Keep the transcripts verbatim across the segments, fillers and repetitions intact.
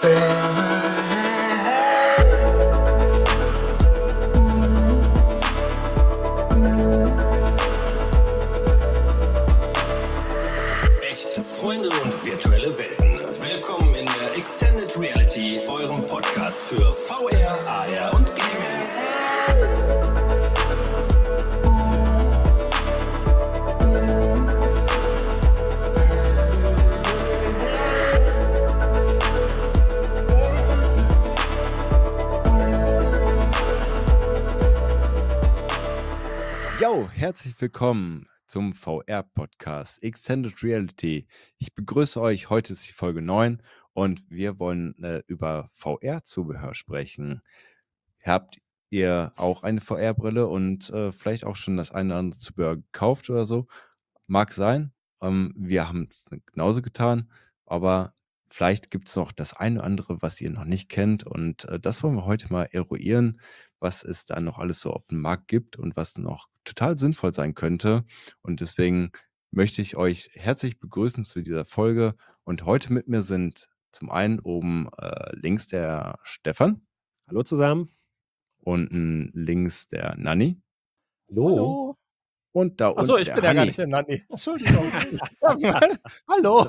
Echte Freunde und virtuelle Welten. Willkommen in der Extended Reality, eurem Podcast für V R, A R und Gaming. Yo, herzlich willkommen zum V R-Podcast Extended Reality. Ich begrüße euch, heute ist die Folge neun und wir wollen äh, über V R-Zubehör sprechen. Habt ihr auch eine V R-Brille und äh, vielleicht auch schon das eine oder andere Zubehör gekauft oder so? Mag sein. Ähm, wir haben es genauso getan, aber vielleicht gibt es noch das eine oder andere, was ihr noch nicht kennt und äh, das wollen wir heute mal eruieren, was es da noch alles so auf dem Markt gibt und was noch total sinnvoll sein könnte. Und deswegen möchte ich euch herzlich begrüßen zu dieser Folge. Und heute mit mir sind zum einen oben äh, links der Stefan Hallo zusammen. unten links der Nanni Hallo. Hallo. und da Achso, unten ich der bin ja gar Hanni. nicht der Nanni. Entschuldigung. Hallo.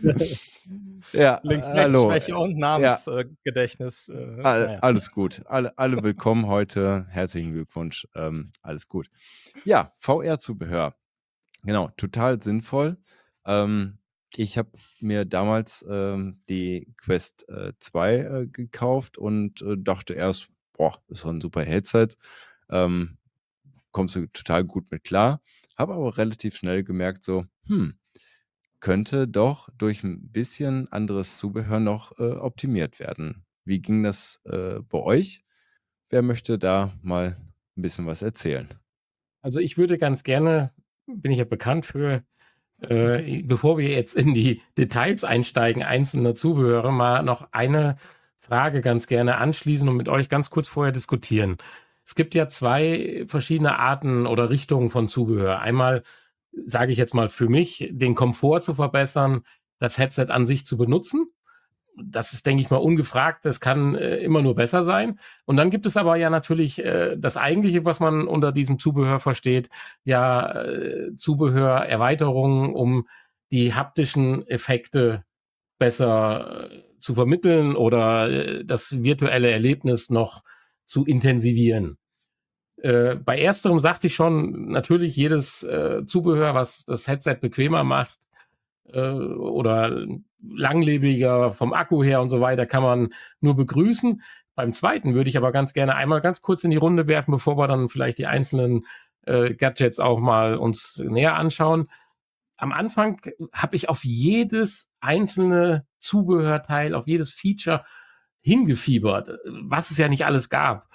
Ja, Links, äh, rechts, hallo. Schwäche und Ja, Namensgedächtnis. Äh, all, naja. alles gut. Alle, alle willkommen heute. Herzlichen Glückwunsch. Ähm, alles gut. Ja, V R-Zubehör. Genau, total sinnvoll. Ähm, ich habe mir damals ähm, die Quest äh, zwei äh, gekauft und äh, dachte erst, boah, das ist so ein super Headset. Ähm, kommst du total gut mit klar. Habe aber relativ schnell gemerkt, so, hm, könnte doch durch ein bisschen anderes Zubehör noch äh, optimiert werden. Wie ging das äh, bei euch? Wer möchte da mal ein bisschen was erzählen? Also ich würde ganz gerne, bin ich ja bekannt für, äh, bevor wir jetzt in die Details einsteigen, einzelner Zubehöre, mal noch eine Frage ganz gerne anschließen und mit euch ganz kurz vorher diskutieren. Es gibt ja zwei verschiedene Arten oder Richtungen von Zubehör. Einmal, sage ich jetzt mal für mich, den Komfort zu verbessern, das Headset an sich zu benutzen. Das ist, denke ich mal, ungefragt. Das kann äh, immer nur besser sein. Und dann gibt es aber ja natürlich äh, das Eigentliche, was man unter diesem Zubehör versteht, ja äh, Zubehör, Erweiterungen, um die haptischen Effekte besser äh, zu vermitteln oder äh, das virtuelle Erlebnis noch zu intensivieren. Äh, bei ersterem sagte ich schon, natürlich jedes äh, Zubehör, was das Headset bequemer macht, äh, oder langlebiger vom Akku her und so weiter, kann man nur begrüßen. Beim zweiten würde ich aber ganz gerne einmal ganz kurz in die Runde werfen, bevor wir dann vielleicht die einzelnen äh, Gadgets auch mal uns näher anschauen. Am Anfang habe ich auf jedes einzelne Zubehörteil, auf jedes Feature hingefiebert, was es ja nicht alles gab.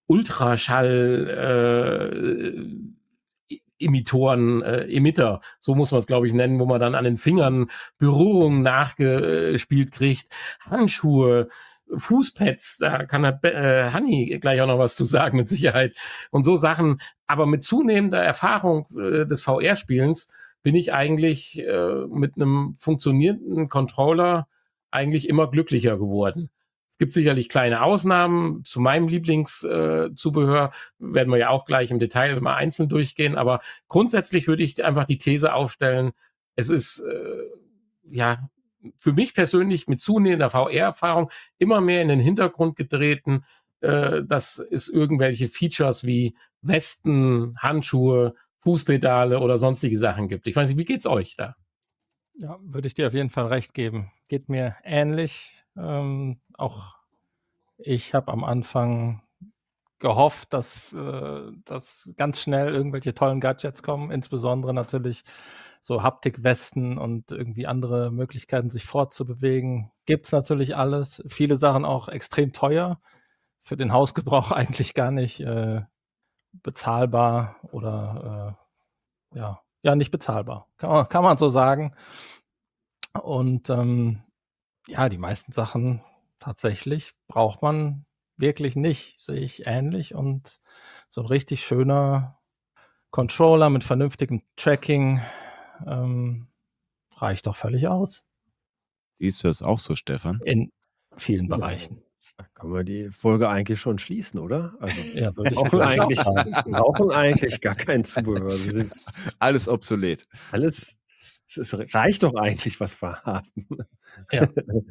Ultraschall, äh, Emittoren, äh, Emitter, so muss man es, glaube ich, nennen, wo man dann an den Fingern Berührungen nachgespielt kriegt, Handschuhe, Fußpads, da kann der äh, Hanni gleich auch noch was zu sagen, mit Sicherheit. Und so Sachen. Aber mit zunehmender Erfahrung äh, des V R-Spielens bin ich eigentlich äh, mit einem funktionierenden Controller eigentlich immer glücklicher geworden. Es gibt sicherlich kleine Ausnahmen. Zu meinem Lieblingszubehör äh, werden wir ja auch gleich im Detail mal einzeln durchgehen. Aber grundsätzlich würde ich einfach die These aufstellen, es ist äh, ja für mich persönlich mit zunehmender V R-Erfahrung immer mehr in den Hintergrund getreten, äh, dass es irgendwelche Features wie Westen, Handschuhe, Fußpedale oder sonstige Sachen gibt. Ich weiß nicht, wie geht's euch da? Ja, würde ich dir auf jeden Fall recht geben. Geht mir ähnlich. Ähm, auch ich habe am Anfang gehofft, dass, äh, dass ganz schnell irgendwelche tollen Gadgets kommen, insbesondere natürlich so Haptikwesten und irgendwie andere Möglichkeiten, sich fortzubewegen. Gibt's natürlich alles. Viele Sachen auch extrem teuer. Für den Hausgebrauch eigentlich gar nicht äh, bezahlbar oder äh, ja, ja, nicht bezahlbar. Kann man, kann man so sagen. Und ähm, ja, die meisten Sachen tatsächlich braucht man wirklich nicht. Sehe ich ähnlich. Und so ein richtig schöner Controller mit vernünftigem Tracking ähm, reicht doch völlig aus. Siehst du das auch so, Stefan? In, vielen Ja, Bereichen. da können wir die Folge eigentlich schon schließen, oder? Also Ja, würde ich brauchen würde ich auch eigentlich sagen. brauchen eigentlich gar kein Zubehör. Wir sind Alles obsolet. alles es ist reicht doch eigentlich, was wir haben. Ja.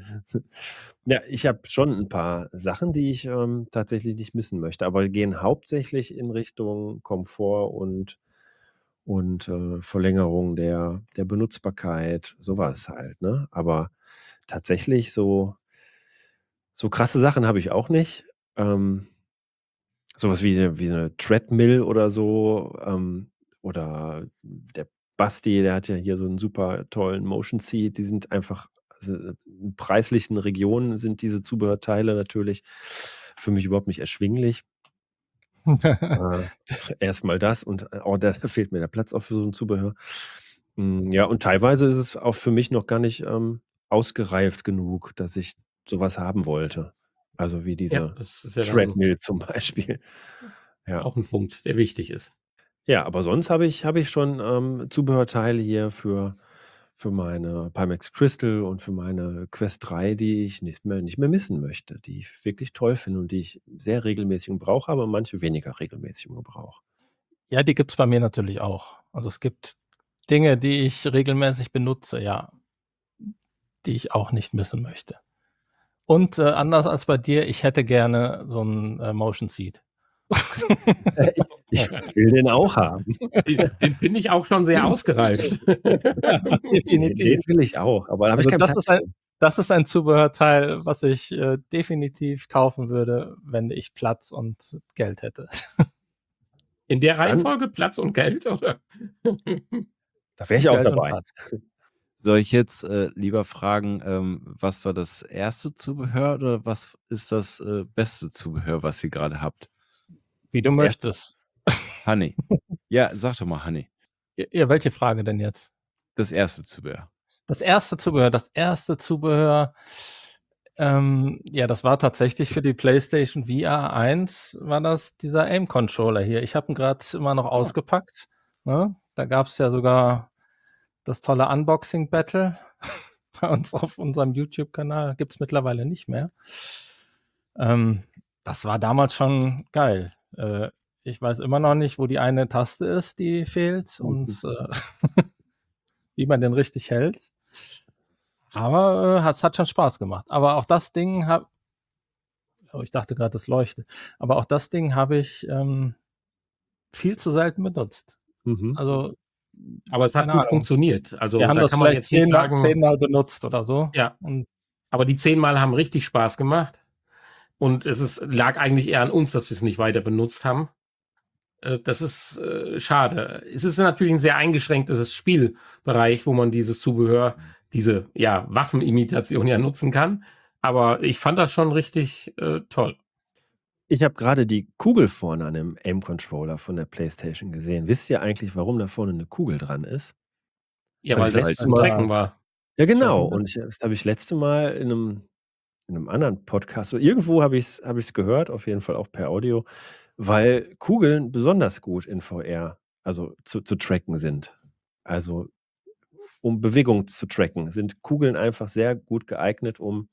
Ja, ich habe schon ein paar Sachen, die ich, ähm, tatsächlich nicht missen möchte, aber gehen hauptsächlich in Richtung Komfort und und, äh, Verlängerung der der Benutzbarkeit, sowas halt, ne? Aber tatsächlich so so krasse Sachen habe ich auch nicht. Ähm, so was wie 'ne wie 'ne Treadmill oder so, ähm, oder der Basti, der hat ja hier so 'n super tollen Motion Seat. Die sind einfach also, in preislichen Regionen sind diese Zubehörteile natürlich für mich überhaupt nicht erschwinglich. Äh, erst mal das und, äh, oh, da fehlt mir der Platz auch für so 'n Zubehör. Hm, ja, und teilweise ist es auch für mich noch gar nicht, ähm, ausgereift genug, dass ich so was haben wollte. Also, wie Ja, diese das ist ja dann Treadmill zum Beispiel. Ja. auch 'n Punkt, der wichtig ist. Ja, aber sonst habe ich habe ich schon, ähm, Zubehörteile hier für für meine Pimax Crystal und für meine Quest drei, die ich nicht mehr nicht mehr missen möchte, die ich wirklich toll finde und die ich sehr regelmäßig im Gebrauch habe und manche weniger regelmäßig im Gebrauch. Ja, die gibt's bei mir natürlich auch. Also, es gibt Dinge, die ich regelmäßig benutze, ja, die ich auch nicht missen möchte. Und, äh, anders als bei dir, ich hätte gerne so 'n, äh, Motion Seat. Ich ich will den auch haben. Den den finde ich auch schon sehr ausgereift. Ja, Den definitiv. will ich auch, aber da habe ich Also, keinen das Platz ist ein für. das ist ein Zubehörteil, was ich, äh, definitiv kaufen würde, wenn ich Platz und Geld hätte. In der Dann Reihenfolge Platz und Geld, oder? Da wäre ich auch Geld und dabei. Platz. Soll ich jetzt, äh, lieber fragen, ähm, was war das erste Zubehör oder was ist das, äh, beste Zubehör, was ihr grade habt? Wie du Das erste möchtest. Hanni. Ja, sag doch mal, Hanni. J ja, welche Frage denn jetzt? Das erste Zubehör. Das erste Zubehör das erste Zubehör, ähm, ja, das war tatsächlich für die PlayStation V R eins war das dieser Aim-Controller hier. Ich habe ihn grad immer noch Ah. ausgepackt, ne? Da gab's ja sogar das tolle Unboxing-Battle bei uns auf unserem YouTube-Kanal. Gibt's mittlerweile nicht mehr. Ähm, das war damals schon geil. Äh, ich weiß immer noch nicht, wo die eine Taste ist, die fehlt und, äh, wie man den richtig hält. Aber, äh, es hat schon Spaß gemacht. Aber auch das Ding ha oh, ich dachte grad, das leuchtet. Aber auch das Ding habe ich, ähm, viel zu selten benutzt. Mhm. Also, Aber es hat keine gut Ahnung. funktioniert. Also, Wir haben da das kann man vielleicht jetzt nicht zehnmal sagen zehnmal benutzt oder so Ja. und Aber die zehn Mal haben richtig Spaß gemacht. Und es ist lag eigentlich eher an uns, dass wir's nicht weiter benutzt haben. Äh, das ist, äh, schade. Es ist natürlich 'n sehr eingeschränktes Spielbereich, wo man dieses Zubehör, diese, ja, Waffenimitation ja nutzen kann. Aber ich fand das schon richtig, äh, toll. Ich habe grade die Kugel vorne an dem Aim-Controller von der PlayStation gesehen. Wisst ihr eigentlich, warum da vorne 'ne Kugel dran ist? Ja, Das habe weil ich das letztes zum Mal Tracken war. Ja, genau. Tracking Und ist. ich das habe ich letzte Mal in 'nem in 'nem anderen Podcast so irgendwo habe ich's habe ich's gehört, auf jeden Fall auch per Audio, weil Kugeln besonders gut in V R, also, zu zu tracken sind. Also, um Bewegung zu tracken, sind Kugeln einfach sehr gut geeignet, um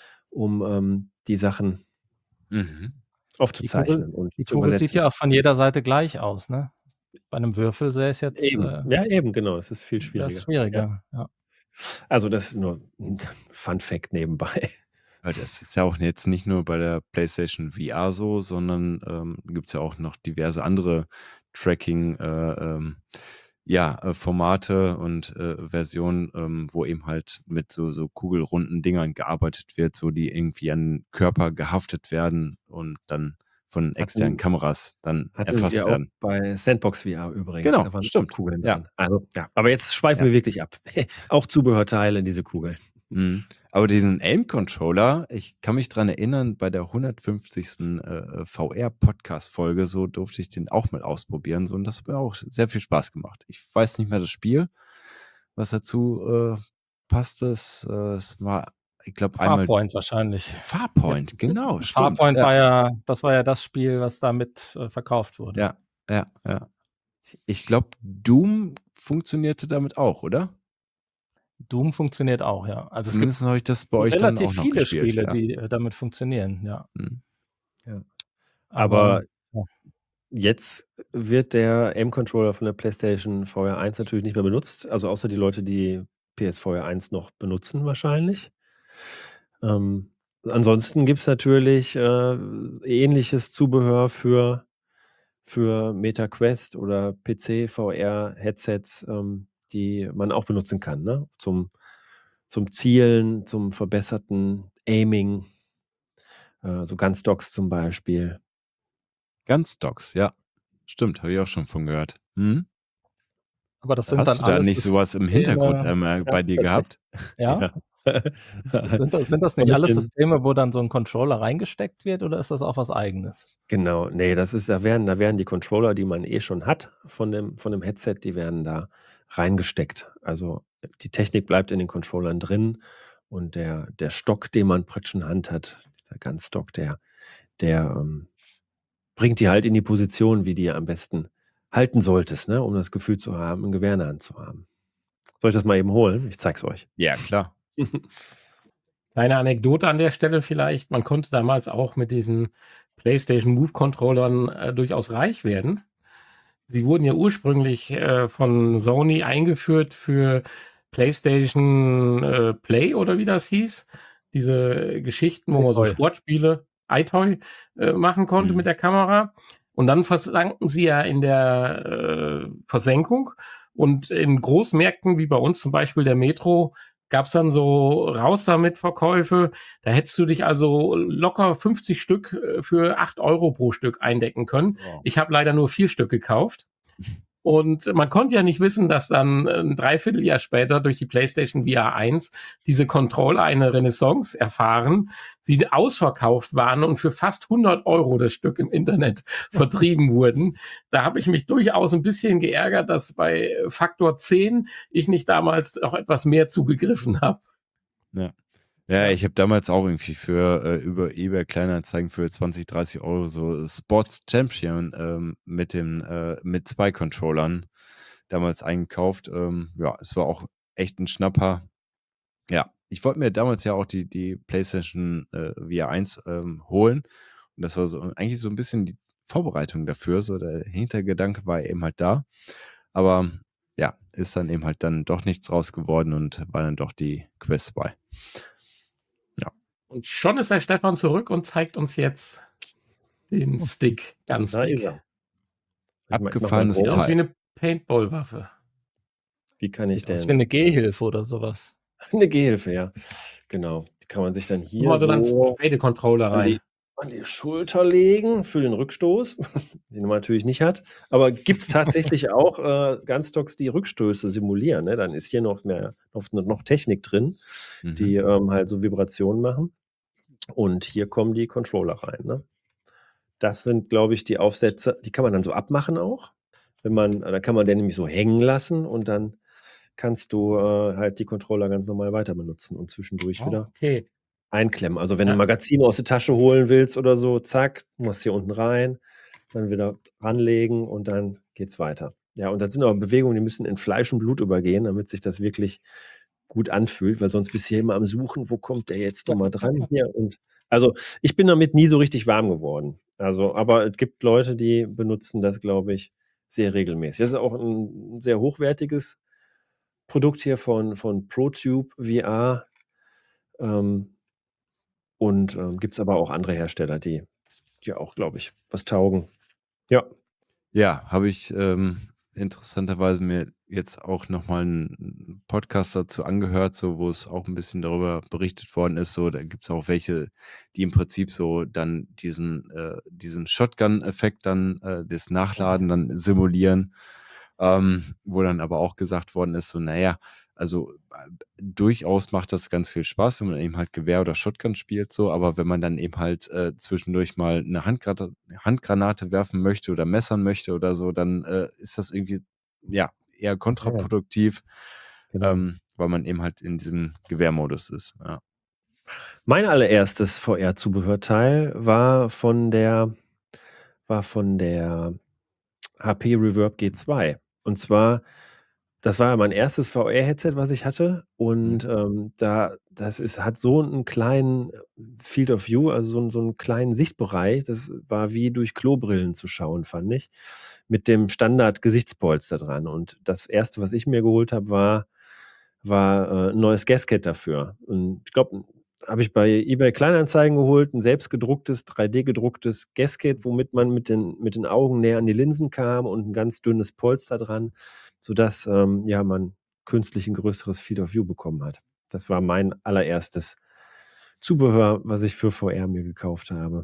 um, ähm, die Sachen Mhm. Die Kugel aufzuzeichnen und die zu Kugel sieht übersetzen. ja auch von jeder Seite gleich aus, ne? Bei 'nem Würfel sähe es jetzt, Eben. äh Ja, eben, genau. Es ist viel wäre es schwieriger. Ja. schwieriger, ja. Also, das ist nur 'n Fun Fact nebenbei. Weil das ist ja auch jetzt nicht nur bei der PlayStation V R so, sondern, ähm, gibt's ja auch noch diverse andere Tracking, äh, ähm, ja, äh, Formate und, äh, Versionen, ähm, wo eben halt mit so so kugelrunden Dingern gearbeitet wird, so die irgendwie an 'n Körper gehaftet werden und dann von externen Hatten Kameraas dann hatten erfasst wir auch werden. bei Sandbox V R übrigens. Genau, Da waren auch stimmt. Kugeln Ja. dran. Also, ja. Aber jetzt schweifen Ja. wir wirklich ab. Auch Zubehörteile, diese Kugeln. Mhm. Aber diesen Aim-Controller, ich kann mich dran erinnern, bei der hundertfünfzigsten Äh, äh, V R-Podcast-Folge, so durfte ich den auch mal ausprobieren, so und das hat mir auch sehr viel Spaß gemacht. Ich weiß nicht mehr das Spiel, was dazu, äh, passte. Es, äh es war, ich glaube, einmal Farpoint wahrscheinlich. Farpoint, genau, stimmt. Farpoint Ja. war ja das war ja das Spiel, was damit, äh, verkauft wurde. Ja, ja, ja. Ich glaube, Doom funktionierte damit auch, oder? Doom funktioniert auch, ja. Also es gibt Zumindest habe ich das bei euch dann relativ auch noch viele gespielt, Spiele, ja. die äh, damit funktionieren, ja. Mhm. Ja. Aber Aber ja. jetzt wird der Aim-Controller von der PlayStation V R eins natürlich nicht mehr benutzt, also außer die Leute, die P S V R eins noch benutzen wahrscheinlich. Ähm, ansonsten gibt's natürlich, äh, ähnliches Zubehör für für MetaQuest oder P C-V R-Headsets, ähm, die man auch benutzen kann, ne? Zum zum Zielen, zum verbesserten Aiming, äh, so Gunstocks zum Beispiel. Gunstocks, ja. Stimmt, habe ich auch schon von gehört. Mhm. Aber das sind Hast dann du da alles nicht so was im Hintergrund Systeme einmal bei dir gehabt? ja? Ja. Sind das sind das Ein nicht alles bisschen Systeme, wo dann so 'n Controller reingesteckt wird oder ist das auch was Eigenes? Genau, ne, das ist da werden da werden die Controller, die man eh schon hat von dem von dem Headset, die werden da reingesteckt. Also, die Technik bleibt in den Controllern drin und der der Stock, den man praktisch in der Hand hat, dieser Gunstock, der der, ähm, bringt die halt in die Position, wie die am besten halten solltest, ne, um das Gefühl zu haben, 'n Gewehr in der Hand zu haben. Soll ich das mal eben holen? Ich zeige es euch. Ja, klar. Kleine Anekdote an der Stelle vielleicht. Man konnte damals auch mit diesen PlayStation Move Controllern, äh, durchaus reich werden. Sie wurden ja ursprünglich, äh, von Sony eingeführt für PlayStation, äh, Play oder wie das hieß. Diese Geschichten, wo man so EyeToy. Sportspiele EyeToy, äh, machen konnte mit Mhm. der Kamera. Und dann versanken sie ja in der, äh, Versenkung. Und in Großmärkten wie bei uns, zum Beispiel der Metro, gab's dann so Raus-damit-Verkäufe. Da hättest du dich also locker fünfzig Stück, äh, für acht Euro pro Stück eindecken können. Wow. Ich habe leider nur vier Stück gekauft. Und man konnte ja nicht wissen, dass dann 'n Dreivierteljahr später durch die PlayStation V R eins diese Controller eine Renaissance erfahren, sie ausverkauft waren und für fast hundert Euro das Stück im Internet vertrieben wurden. Da habe ich mich durchaus 'n bisschen geärgert, dass bei Faktor zehn ich nicht damals auch etwas mehr zugegriffen habe. Ja. Ja, Ja. ich habe damals auch irgendwie für, äh über eBay Kleinanzeigen für zwanzig, dreißig Euro so Sports Champion, ähm, mit den äh, mit zwei Controllern damals eingekauft. Ähm, ja, es war auch echt 'n Schnapper. Ja, ich wollte mir damals ja auch die die PlayStation, äh, V R eins, ähm, holen. Und das war so eigentlich so 'n bisschen die Vorbereitung dafür. So der Hintergedanke war eben halt da. Aber ja, ist dann eben halt dann doch nichts draus geworden und war dann doch die Quest zwei. Ja. Und schon ist der Stefan zurück und zeigt uns jetzt den Stick, Da Gunstick. ist er. Ich ma ich mache mal Abgefahrenes Sieht aus wie Teil. 'ne Paintball-Waffe. Wie kann ich Sieht aus wie denn 'ne Gehhilfe oder so was. 'ne Gehhilfe, ja. Genau. Die kann man sich dann Tu hier mal so dann so beide Controller an die rein. an die Schulter legen für den Rückstoß, den man natürlich nicht hat. Aber gibt's tatsächlich auch, äh, Gunstocks, die Rückstöße simulieren, ne? Dann ist hier noch mehr noch noch Technik drin, die, Mhm. ähm, halt so Vibrationen machen. Und hier kommen die Controller rein, ne? Das sind, glaube ich, die Aufsätze, die kann man dann so abmachen auch. Wenn man da kann man den nämlich so hängen lassen und dann kannst du, äh, halt die Controller ganz normal weiter benutzen und zwischendurch Oh, wieder okay. einklemmen. Also, wenn du 'n Ja. Magazin aus der Tasche holen willst oder so, zack, machst hier unten rein, dann wieder ranlegen und dann geht's weiter. Ja, und das sind aber Bewegungen, die müssen in Fleisch und Blut übergehen, damit sich das wirklich gut anfühlt, weil sonst bist du hier immer am Suchen: „Wo kommt der jetzt noch mal dran hier?“ Und also, ich bin damit nie so richtig warm geworden. Also, aber es gibt Leute, die benutzen das, glaube ich, sehr regelmäßig. Das ist auch 'n sehr hochwertiges Produkt hier von von ProTube V R. Ähm und, ähm, gibt's aber auch andere Hersteller, die die auch, glaube ich, was taugen. Ja. Ja, habe ich, ähm, interessanterweise mir jetzt auch noch mal 'n Podcast dazu angehört, so wo es auch 'n bisschen darüber berichtet worden ist, so. Da gibt's auch welche, die im Prinzip so dann diesen äh, diesen Shotgun-Effekt dann äh, das Nachladen dann simulieren. Ähm, wo dann aber auch gesagt worden ist, so: „Na ja, also, äh, durchaus macht das ganz viel Spaß, wenn man eben halt Gewehr oder Shotgun spielt so, aber wenn man dann eben halt, äh, zwischendurch mal 'ne Handgrata Handgranate werfen möchte oder messern möchte oder so, dann, äh, ist das irgendwie, ja, eher Ja. kontraproduktiv, Genau. ähm, weil man eben halt in diesem Gewehrmodus ist“, ja. Mein allererstes V R-Zubehörteil war von der war von der H P Reverb G zwei. Und zwar Das war ja mein erstes V R-Headset, was ich hatte. Und Mhm. ähm, da, das ist, hat so einen kleinen Field of View, also so, einen- so einen kleinen Sichtbereich. Das war wie durch Klobrillen zu schauen, fand ich. Mit dem Standard-Gesichtspolster dran. Und das erste, was ich mir geholt habe, war, war äh, ein neues Gasket dafür. Und ich glaube, habe ich bei eBay Kleinanzeigen geholt, ein selbstgedrucktes, drei D gedrucktes Gasket, womit man mit den, mit den Augen näher an die Linsen kam und ein ganz dünnes Polster dran, sodass ähm, ja, man künstlich ein größeres Field of View bekommen hat. Das war mein allererstes Zubehör, was ich für V R mir gekauft habe.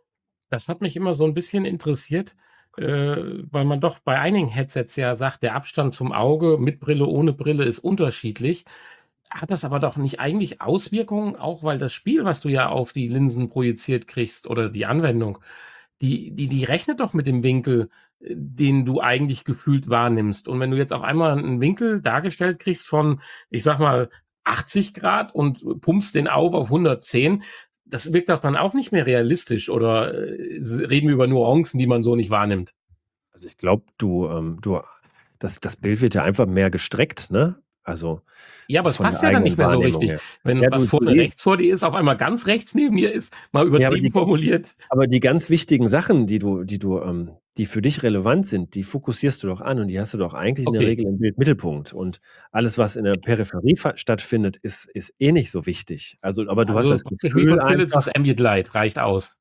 Das hat mich immer so ein bisschen interessiert, äh, weil man doch bei einigen Headsets ja sagt, der Abstand zum Auge mit Brille, ohne Brille ist unterschiedlich. Hat das aber doch nicht eigentlich Auswirkungen, auch weil das Spiel, was du ja auf die Linsen projiziert kriegst oder die Anwendung, die die die rechnet doch mit dem Winkel, äh, den du eigentlich gefühlt wahrnimmst. Und wenn du jetzt auf einmal einen Winkel dargestellt kriegst von, ich sag mal, achtzig Grad und pumpst den auf auf hundertzehn, das wirkt doch dann auch nicht mehr realistisch. Oder äh, reden wir über Nuancen, die man so nicht wahrnimmt? Also ich glaube, du, ähm, du, das, das Bild wird ja einfach mehr gestreckt, ne? Also Ja, aber es von der passt ja dann nicht eigenen mehr so Wahrnehmung richtig. her. Wenn Ja, was du, du vorne siehst, rechts vor dir ist, auf einmal ganz rechts neben dir ist, mal ja, aber übertrieben die, formuliert. aber die ganz wichtigen Sachen, die du, die du, ähm, die für dich relevant sind, die fokussierst du doch an und die hast du doch eigentlich in der Okay. Regel im Bildmittelpunkt. Und alles, was in der Peripherie fa- stattfindet, ist, ist eh nicht so wichtig. Also, aber du hast Also das praktisch wie Gefühl von Philips einfach, das Ambient Light reicht aus.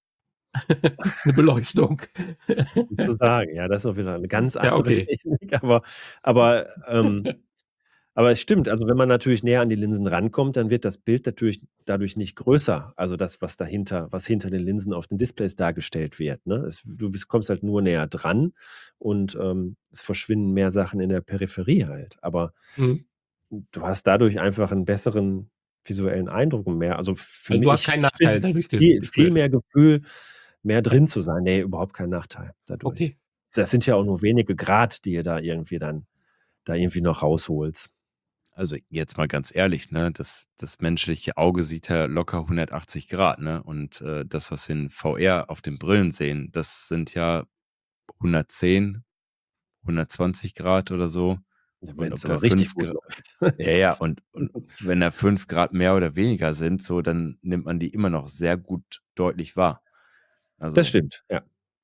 Eine Beleuchtung. sozusagen, ja, das ist noch wieder eine ganz Ja, andere okay. Technik, aber, aber ähm, Aber es stimmt, also wenn man natürlich näher an die Linsen rankommt, dann wird das Bild natürlich dadurch nicht größer. Also das, was dahinter, was hinter den Linsen auf den Displays dargestellt wird. Ne? Es, du bist- kommst halt nur näher dran und ähm, es verschwinden mehr Sachen in der Peripherie halt. Aber Mhm. du hast dadurch einfach einen besseren visuellen Eindruck und mehr. Also für Also, mich, du hast ich, keinen ich Nachteil finde dadurch ge viel, viel gespürt. mehr Gefühl, mehr drin zu sein. Nee, überhaupt kein Nachteil dadurch. Okay. Das sind ja auch nur wenige Grad, die ihr da irgendwie dann da irgendwie noch rausholst. Also jetzt mal ganz ehrlich, ne, das, das menschliche Auge sieht ja locker hundertachtzig Grad, ne? Und äh, das, was wir in V R auf den Brillen sehen, das sind ja hundertzehn, hundertzwanzig Grad oder so. Ja, Und wenn ob es da aber richtig fünf gut Grad, läuft. ja, ja, und, und wenn da fünf Grad mehr oder weniger sind, so, dann nimmt man die immer noch sehr gut deutlich wahr. Das Also, stimmt, ja.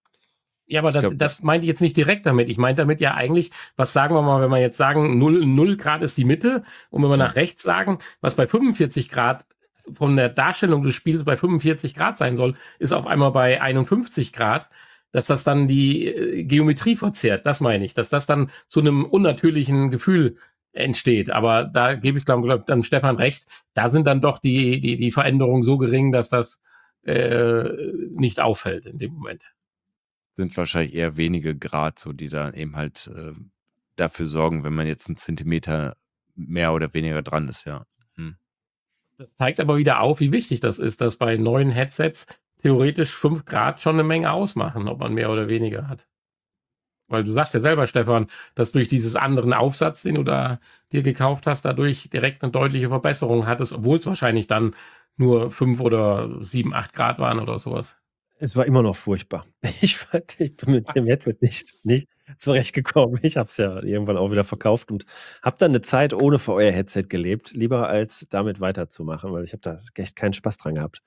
Ja, aber ich das glaube, da, das meinte ich jetzt nicht direkt damit. Ich meinte damit ja eigentlich, was sagen wir mal, wenn wir jetzt sagen, null null Grad ist die Mitte und wenn wir ja, nach rechts sagen, was bei fünfundvierzig Grad von der Darstellung des Spiels bei fünfundvierzig Grad sein soll, ist auf einmal bei einundfünfzig Grad, dass das dann die äh, Geometrie verzerrt. Das meine ich, dass das dann zu einem unnatürlichen Gefühl entsteht. Aber da gebe ich, glaube glaub, dann Stefan recht. Da sind dann doch die, die, die Veränderungen so gering, dass das äh, nicht auffällt in dem Moment. sind wahrscheinlich eher wenige Grad, so, die dann eben halt äh, dafür sorgen, wenn man jetzt einen Zentimeter mehr oder weniger dran ist, ja. Hm. Das zeigt aber wieder auf, wie wichtig das ist, dass bei neuen Headsets theoretisch fünf Grad schon eine Menge ausmachen, ob man mehr oder weniger hat. Weil du sagst ja selber, Stefan, dass durch dieses anderen Aufsatz, den du da dir gekauft hast, dadurch direkt eine deutliche Verbesserung hattest, obwohl es wahrscheinlich dann nur fünf oder sieben, acht Grad waren oder sowas. Es war immer noch furchtbar. Ich fand, ich bin mit dem Headset nicht, nicht zurechtgekommen. Ich habe es ja irgendwann auch wieder verkauft und habe dann eine Zeit ohne V R-Headset gelebt, lieber als damit weiterzumachen, weil ich habe da echt keinen Spaß dran gehabt.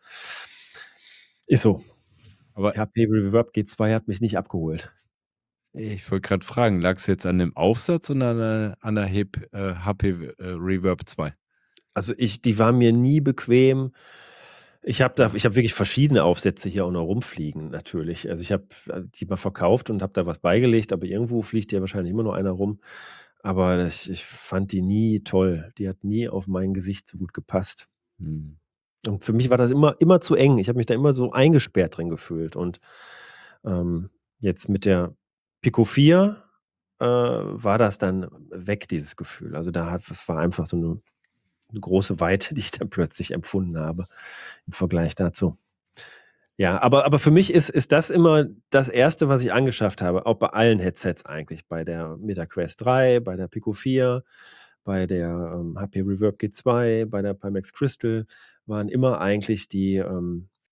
Ist so. Aber H P Reverb G zwei hat mich nicht abgeholt. ich wollte gerade fragen, lag es jetzt an dem Aufsatz oder an der, an der H P, äh, H P äh, Reverb zwei? Also ich, die war mir nie bequem. Ich habe da, ich habe wirklich verschiedene Aufsätze hier auch noch rumfliegen, natürlich. Also ich habe die mal verkauft und habe da was beigelegt, aber irgendwo fliegt ja wahrscheinlich immer noch einer rum. Aber ich, ich fand die nie toll. Die hat nie auf mein Gesicht so gut gepasst. Hm. Und für mich war das immer, immer zu eng. Ich habe mich da immer so eingesperrt drin gefühlt. Und ähm, jetzt mit der Pico vier äh, war das dann weg, dieses Gefühl. Also da hat, das war einfach so eine, eine große Weite, die ich dann plötzlich empfunden habe im Vergleich dazu. Ja, aber, aber für mich ist, ist das immer das Erste, was ich angeschafft habe, auch bei allen Headsets eigentlich. Bei der MetaQuest drei, bei der Pico vier, bei der ähm, H P Reverb G zwei, bei der Pimax Crystal waren immer eigentlich die, ähm,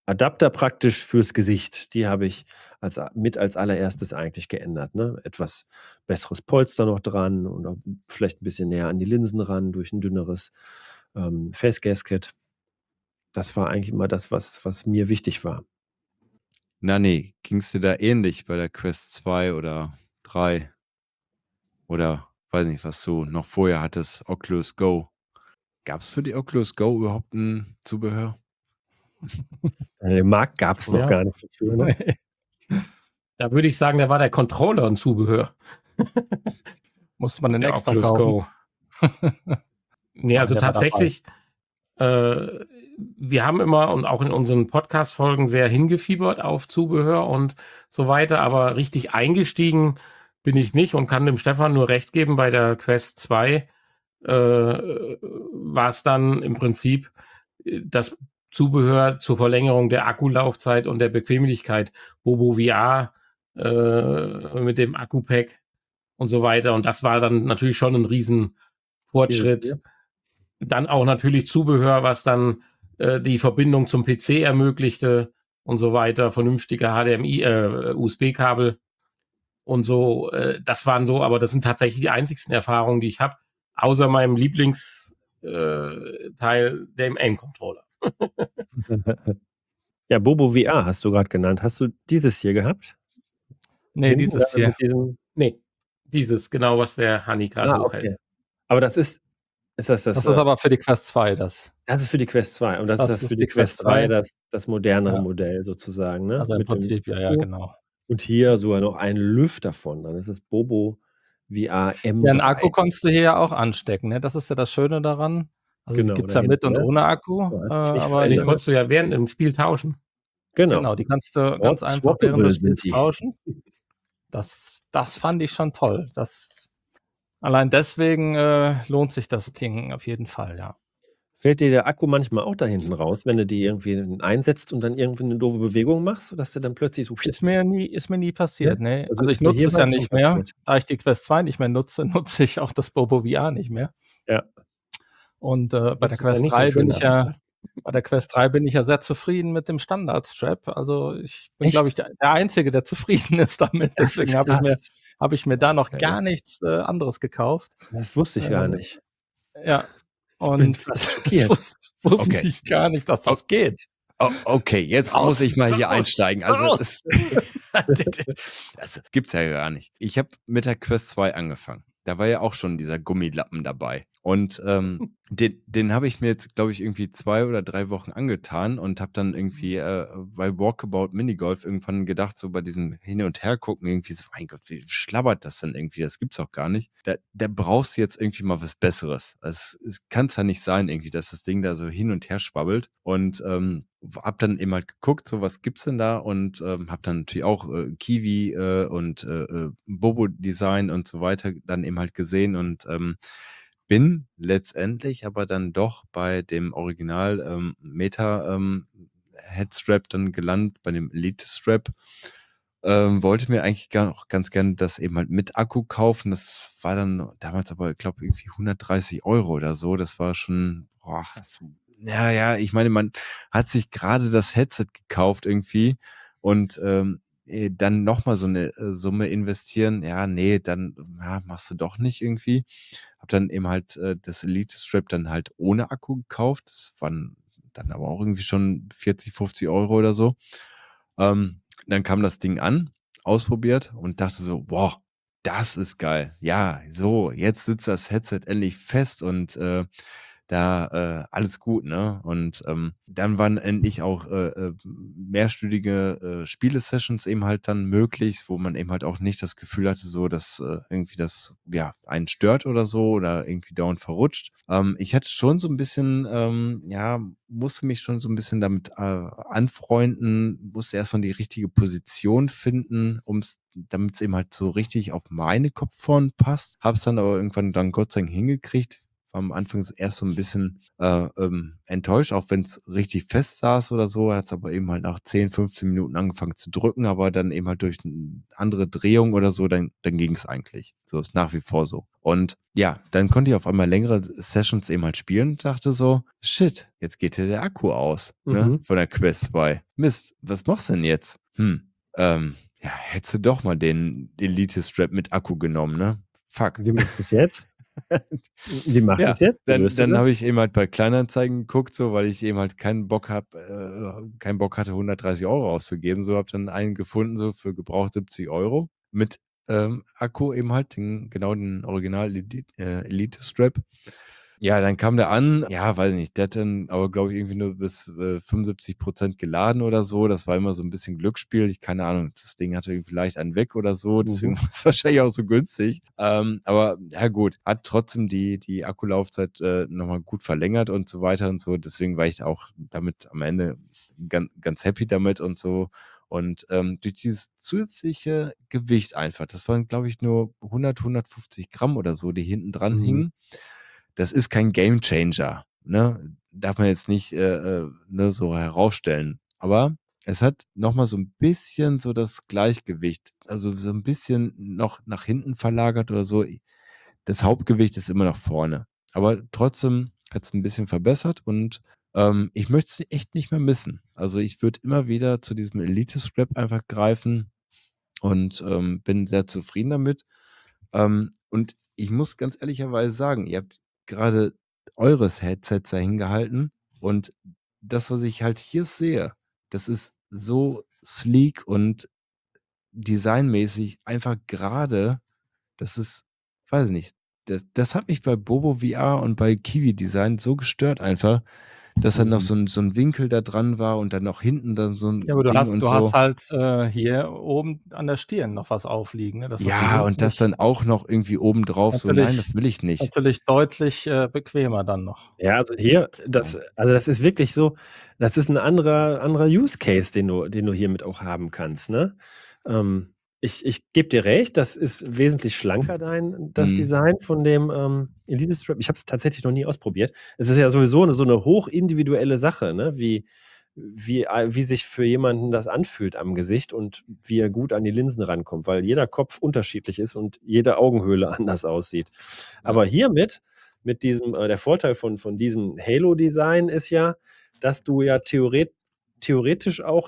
Adapter praktisch fürs Gesicht, die habe ich als mit als allererstes eigentlich geändert, ne? Etwas besseres Polster noch dran und auch vielleicht ein bisschen näher an die Linsen ran durch ein dünneres, ähm, Face Gasket. Das war eigentlich immer das, was was mir wichtig war. Na nee, ging es dir da ähnlich bei der Quest zwei oder drei? Oder weiß nicht, was du noch vorher hattest, Oculus Go. Gab es für die Oculus Go überhaupt ein Zubehör? Äh, den Markt gab es noch Ja. gar nicht dafür, ne? Da würde ich sagen, da war der Controller ein Zubehör. Musste man den Der extra Oculus kaufen. Go. Nee, also der war dabei. tatsächlich, äh, wir haben immer und auch in unseren Podcast-Folgen sehr hingefiebert auf Zubehör und so weiter, aber richtig eingestiegen bin ich nicht und kann dem Stefan nur recht geben, bei der Quest zwei äh, war es dann im Prinzip äh, das Zubehör zur Verlängerung der Akkulaufzeit und der Bequemlichkeit, Bobo V R äh, mit dem Akku-Pack und so weiter. Und das war dann natürlich schon ein riesen Fortschritt. Dieses Dann auch natürlich Zubehör, was dann äh, die Verbindung zum P C ermöglichte und so weiter, vernünftige H D M I, äh, U S B-Kabel und so. Äh, das waren so, aber das sind tatsächlich die einzigsten Erfahrungen, die ich habe, außer meinem Lieblingsteil, äh, Teil, dem Aim-Controller. Ja, Bobo V R hast du gerade genannt. Hast du dieses hier gehabt? Nee, Hinten dieses gerade hier. mit diesem Nee, dieses, genau, was der Hanni gerade ah, hochhält. okay. Aber das ist ist das das, Das ist äh aber für die Quest zwei, das. das ist für die Quest zwei und das Das ist das ist für die die Quest Quest drei, zwei. das das modernere Ja. Modell sozusagen, ne? Also im Mit dem Prinzip, ja, ja, Akku genau. und hier sogar noch ein Lüfter von. Dann ist es Bobo V R M Ja, 'n Akku drei. konntest du hier ja auch anstecken, ne? Das ist ja das Schöne daran. Also, die Genau, gibt's da ja mit hinten, und ne? ohne Akku, Ja, äh, hat sich nicht aber Die verändert. hiermit konntest du ja während dem Spiel tauschen. Genau. genau, die kannst du Swap ganz einfach während des swappable sind Spiels die. tauschen. Das das fand ich schon toll. Das allein deswegen, äh, lohnt sich das Ding auf jeden Fall, ja. Fällt dir der Akku manchmal auch da hinten raus, wenn du die irgendwie einsetzt und dann irgendwie 'ne doofe Bewegung machst, dass der dann plötzlich so Ist mir nie ist mir nie ne? passiert, ne. Also, Also, ich ist mir nutze es ja hierbei schon nicht mehr. passiert. Da ich die Quest zwei nicht mehr nutze, nutze ich auch das Bobo V R nicht mehr. Ja. Und, äh, bei der Hört sich ja Quest nicht so drei bin schön ich an, ja ne? bei der Quest drei bin ich ja sehr zufrieden mit dem Standard-Strap. Also, ich bin, Echt? glaube ich, der der Einzige, der zufrieden ist damit. Das Deswegen ist habe ich mir krass. habe ich mir da noch Okay. gar nichts, äh, anderes gekauft. Das wusste ich gar Äh, nicht. ja, Ich bin und fast das schockiert. wus wusste Okay. ich gar nicht, dass das geht. O okay, jetzt Raus, muss ich mal hier raus, einsteigen. Also, raus! das das gibt's ja gar nicht. Ich habe mit der Quest zwei angefangen. Da war ja auch schon dieser Gummilappen dabei. Und, ähm, den den habe ich mir jetzt, glaube ich, irgendwie zwei oder drei Wochen angetan und habe dann irgendwie, äh, bei Walkabout Minigolf irgendwann gedacht, so bei diesem Hin und Hergucken irgendwie so: „Mein Gott, wie schlabbert das denn irgendwie? Das gibt's doch gar nicht." Da da brauchst du jetzt irgendwie mal was Besseres. Es es kann's ja nicht sein irgendwie, dass das Ding da so hin und her schwabbelt. Und, ähm, habe dann eben halt geguckt, so was gibt's denn da und, ähm, habe dann natürlich auch, äh, Kiwi, äh, und, äh, äh, Bobo Design und so weiter dann eben halt gesehen und, ähm, bin letztendlich aber dann doch bei dem Original, ähm, Meta, ähm, Headstrap dann gelandet, bei dem Elite Strap. Ähm, wollte mir eigentlich gar auch ganz gerne das eben halt mit Akku kaufen. Das war dann damals aber, ich glaube, irgendwie hundertdreißig Euro oder so. Das war schon, boah, ja, ja, ich meine, man hat sich gerade das Headset gekauft irgendwie und, ähm, äh, dann noch mal so 'ne, äh, Summe investieren, ja, ne, dann, ja, machst du doch nicht irgendwie. Habe dann eben halt, äh, das Elite Strap dann halt ohne Akku gekauft. Das waren dann aber auch irgendwie schon vierzig, fünfzig Euro oder so. Ähm, dann kam das Ding an, ausprobiert und dachte so: „Boah, das ist geil. Ja, so, jetzt sitzt das Headset endlich fest und, äh, da, äh, alles gut", ne? Und, ähm, dann waren endlich auch, äh, äh, mehrstündige, äh, Spiele-Sessions eben halt dann möglich, wo man eben halt auch nicht das Gefühl hatte, so, dass, äh, irgendwie das, ja, einen stört oder so oder irgendwie dauernd verrutscht. Ähm, ich hatte schon so 'n bisschen, ähm ja, musste mich schon so 'n bisschen damit, äh, anfreunden, musste erst mal die richtige Position finden, um's damit's eben halt so richtig auf meine Kopfform passt. Habe es dann aber irgendwann dann Gott sei Dank hingekriegt. war am Anfang erst so ein bisschen äh, ähm, enttäuscht, auch wenn es richtig fest saß oder so, hat es aber eben halt nach zehn, fünfzehn Minuten angefangen zu drücken, aber dann eben halt durch eine andere Drehung oder so, dann, dann ging es eigentlich. So ist nach wie vor so. Und ja, dann konnte ich auf einmal längere Sessions eben halt spielen und dachte so, shit, jetzt geht hier der Akku aus, ne, Mhm. von der Quest zwei. Mist, was machst du denn jetzt? Hm, ähm, ja, hättest du doch mal den Elite-Strap mit Akku genommen, ne? Fuck. Wie machst du es jetzt? Wie machst du Ja, es jetzt? Wie dann, löst du dann das? habe ich eben halt bei Kleinanzeigen geguckt, so, weil ich eben halt keinen Bock hab, äh, keinen Bock hatte, hundertdreißig Euro auszugeben. So habe dann einen gefunden, so für gebraucht siebzig Euro mit ähm, Akku eben halt, den, genau den Original Elite, äh, Elite Strap. Ja, dann kam der an, ja, weiß ich nicht, der hat dann aber, glaube ich, irgendwie nur bis äh, fünfundsiebzig Prozent geladen oder so. Das war immer so ein bisschen Glücksspiel. Ich keine Ahnung, das Ding hatte irgendwie vielleicht einen weg oder so, deswegen Mhm. war es wahrscheinlich auch so günstig. Ähm, aber ja gut, hat trotzdem die, die Akkulaufzeit äh, nochmal gut verlängert und so weiter und so. Deswegen war ich auch damit am Ende ganz, ganz happy damit und so. Und ähm, durch dieses zusätzliche Gewicht einfach, das waren, glaube ich, nur hundert, hundertfünfzig Gramm oder so, die hinten dran Mhm. hingen. Das ist kein Gamechanger, ne? Darf man jetzt nicht äh, äh, ne, so herausstellen. Aber es hat nochmal so ein bisschen so das Gleichgewicht, also so ein bisschen noch nach hinten verlagert oder so. Das Hauptgewicht ist immer noch vorne. Aber trotzdem hat es ein bisschen verbessert und ähm, ich möchte es echt nicht mehr missen. Also ich würde immer wieder zu diesem Elite-Strap einfach greifen und ähm, bin sehr zufrieden damit. Ähm, und ich muss ganz ehrlicherweise sagen, ihr habt gerade eures Headsets dahin gehalten und das, was ich halt hier sehe, das ist so sleek und designmäßig einfach gerade, das ist, weiß ich nicht, das, das hat mich bei Bobo V R und bei Kiwi Design so gestört einfach, dass dann noch Mhm. so ein, so ein Winkel da dran war und dann noch hinten dann so ein Ja, aber du Ding hast, und du so. hast halt äh, hier oben an der Stirn noch was aufliegen, ne? Das hast du Ja, links und das nicht. dann auch noch irgendwie oben drauf, so, nein, das Natürlich, will ich nicht. natürlich deutlich äh, bequemer dann noch. Ja, also hier, das, also das ist wirklich so, das ist ein anderer, anderer Use Case, den du, den du hiermit auch haben kannst, ne? Ähm, ich ich gebe dir recht, das ist wesentlich schlanker, dein, das Mhm. Design von dem ähm, Elite Strap. Ich habe es tatsächlich noch nie ausprobiert. Es ist ja sowieso eine, so eine hochindividuelle Sache, ne? Wie, wie, wie sich für jemanden das anfühlt am Gesicht und wie er gut an die Linsen rankommt, weil jeder Kopf unterschiedlich ist und jede Augenhöhle anders aussieht. Aber hiermit, mit diesem, äh, der Vorteil von, von diesem Halo-Design ist ja, dass du ja theoret theoretisch auch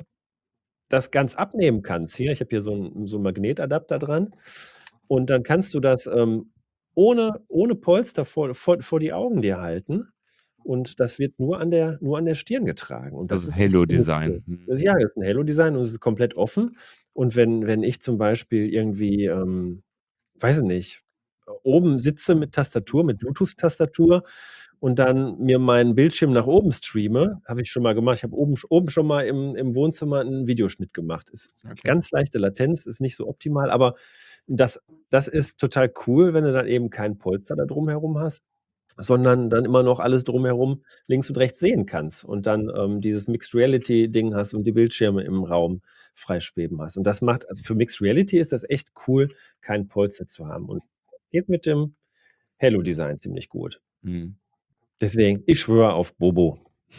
das ganz abnehmen kannst. Hier, ich habe hier so einen so einen Magnetadapter dran und dann kannst du das ähm, ohne, ohne Polster vor, vor, vor die Augen dir halten und das wird nur an der, nur an der Stirn getragen und das Also ist echt ziemlich cool. Halo-Design. Mhm. Das, ja, das ist ein Halo-Design und es ist komplett offen und wenn, wenn ich zum Beispiel irgendwie, ähm, weiß ich nicht, oben sitze mit Tastatur, mit Bluetooth-Tastatur und dann mir meinen Bildschirm nach oben streame, habe ich schon mal gemacht. Ich habe oben, oben schon mal im, im Wohnzimmer einen Videoschnitt gemacht. Ist Okay. ganz leichte Latenz, ist nicht so optimal, aber das, das ist total cool, wenn du dann eben keinen Polster da drumherum hast, sondern dann immer noch alles drumherum links und rechts sehen kannst und dann ähm, dieses Mixed Reality Ding hast und die Bildschirme im Raum freischweben hast. Und das macht, also für Mixed Reality ist das echt cool, keinen Polster zu haben. Und geht mit dem Hello-Design ziemlich gut. Mhm. Deswegen, ich schwöre auf Bobo.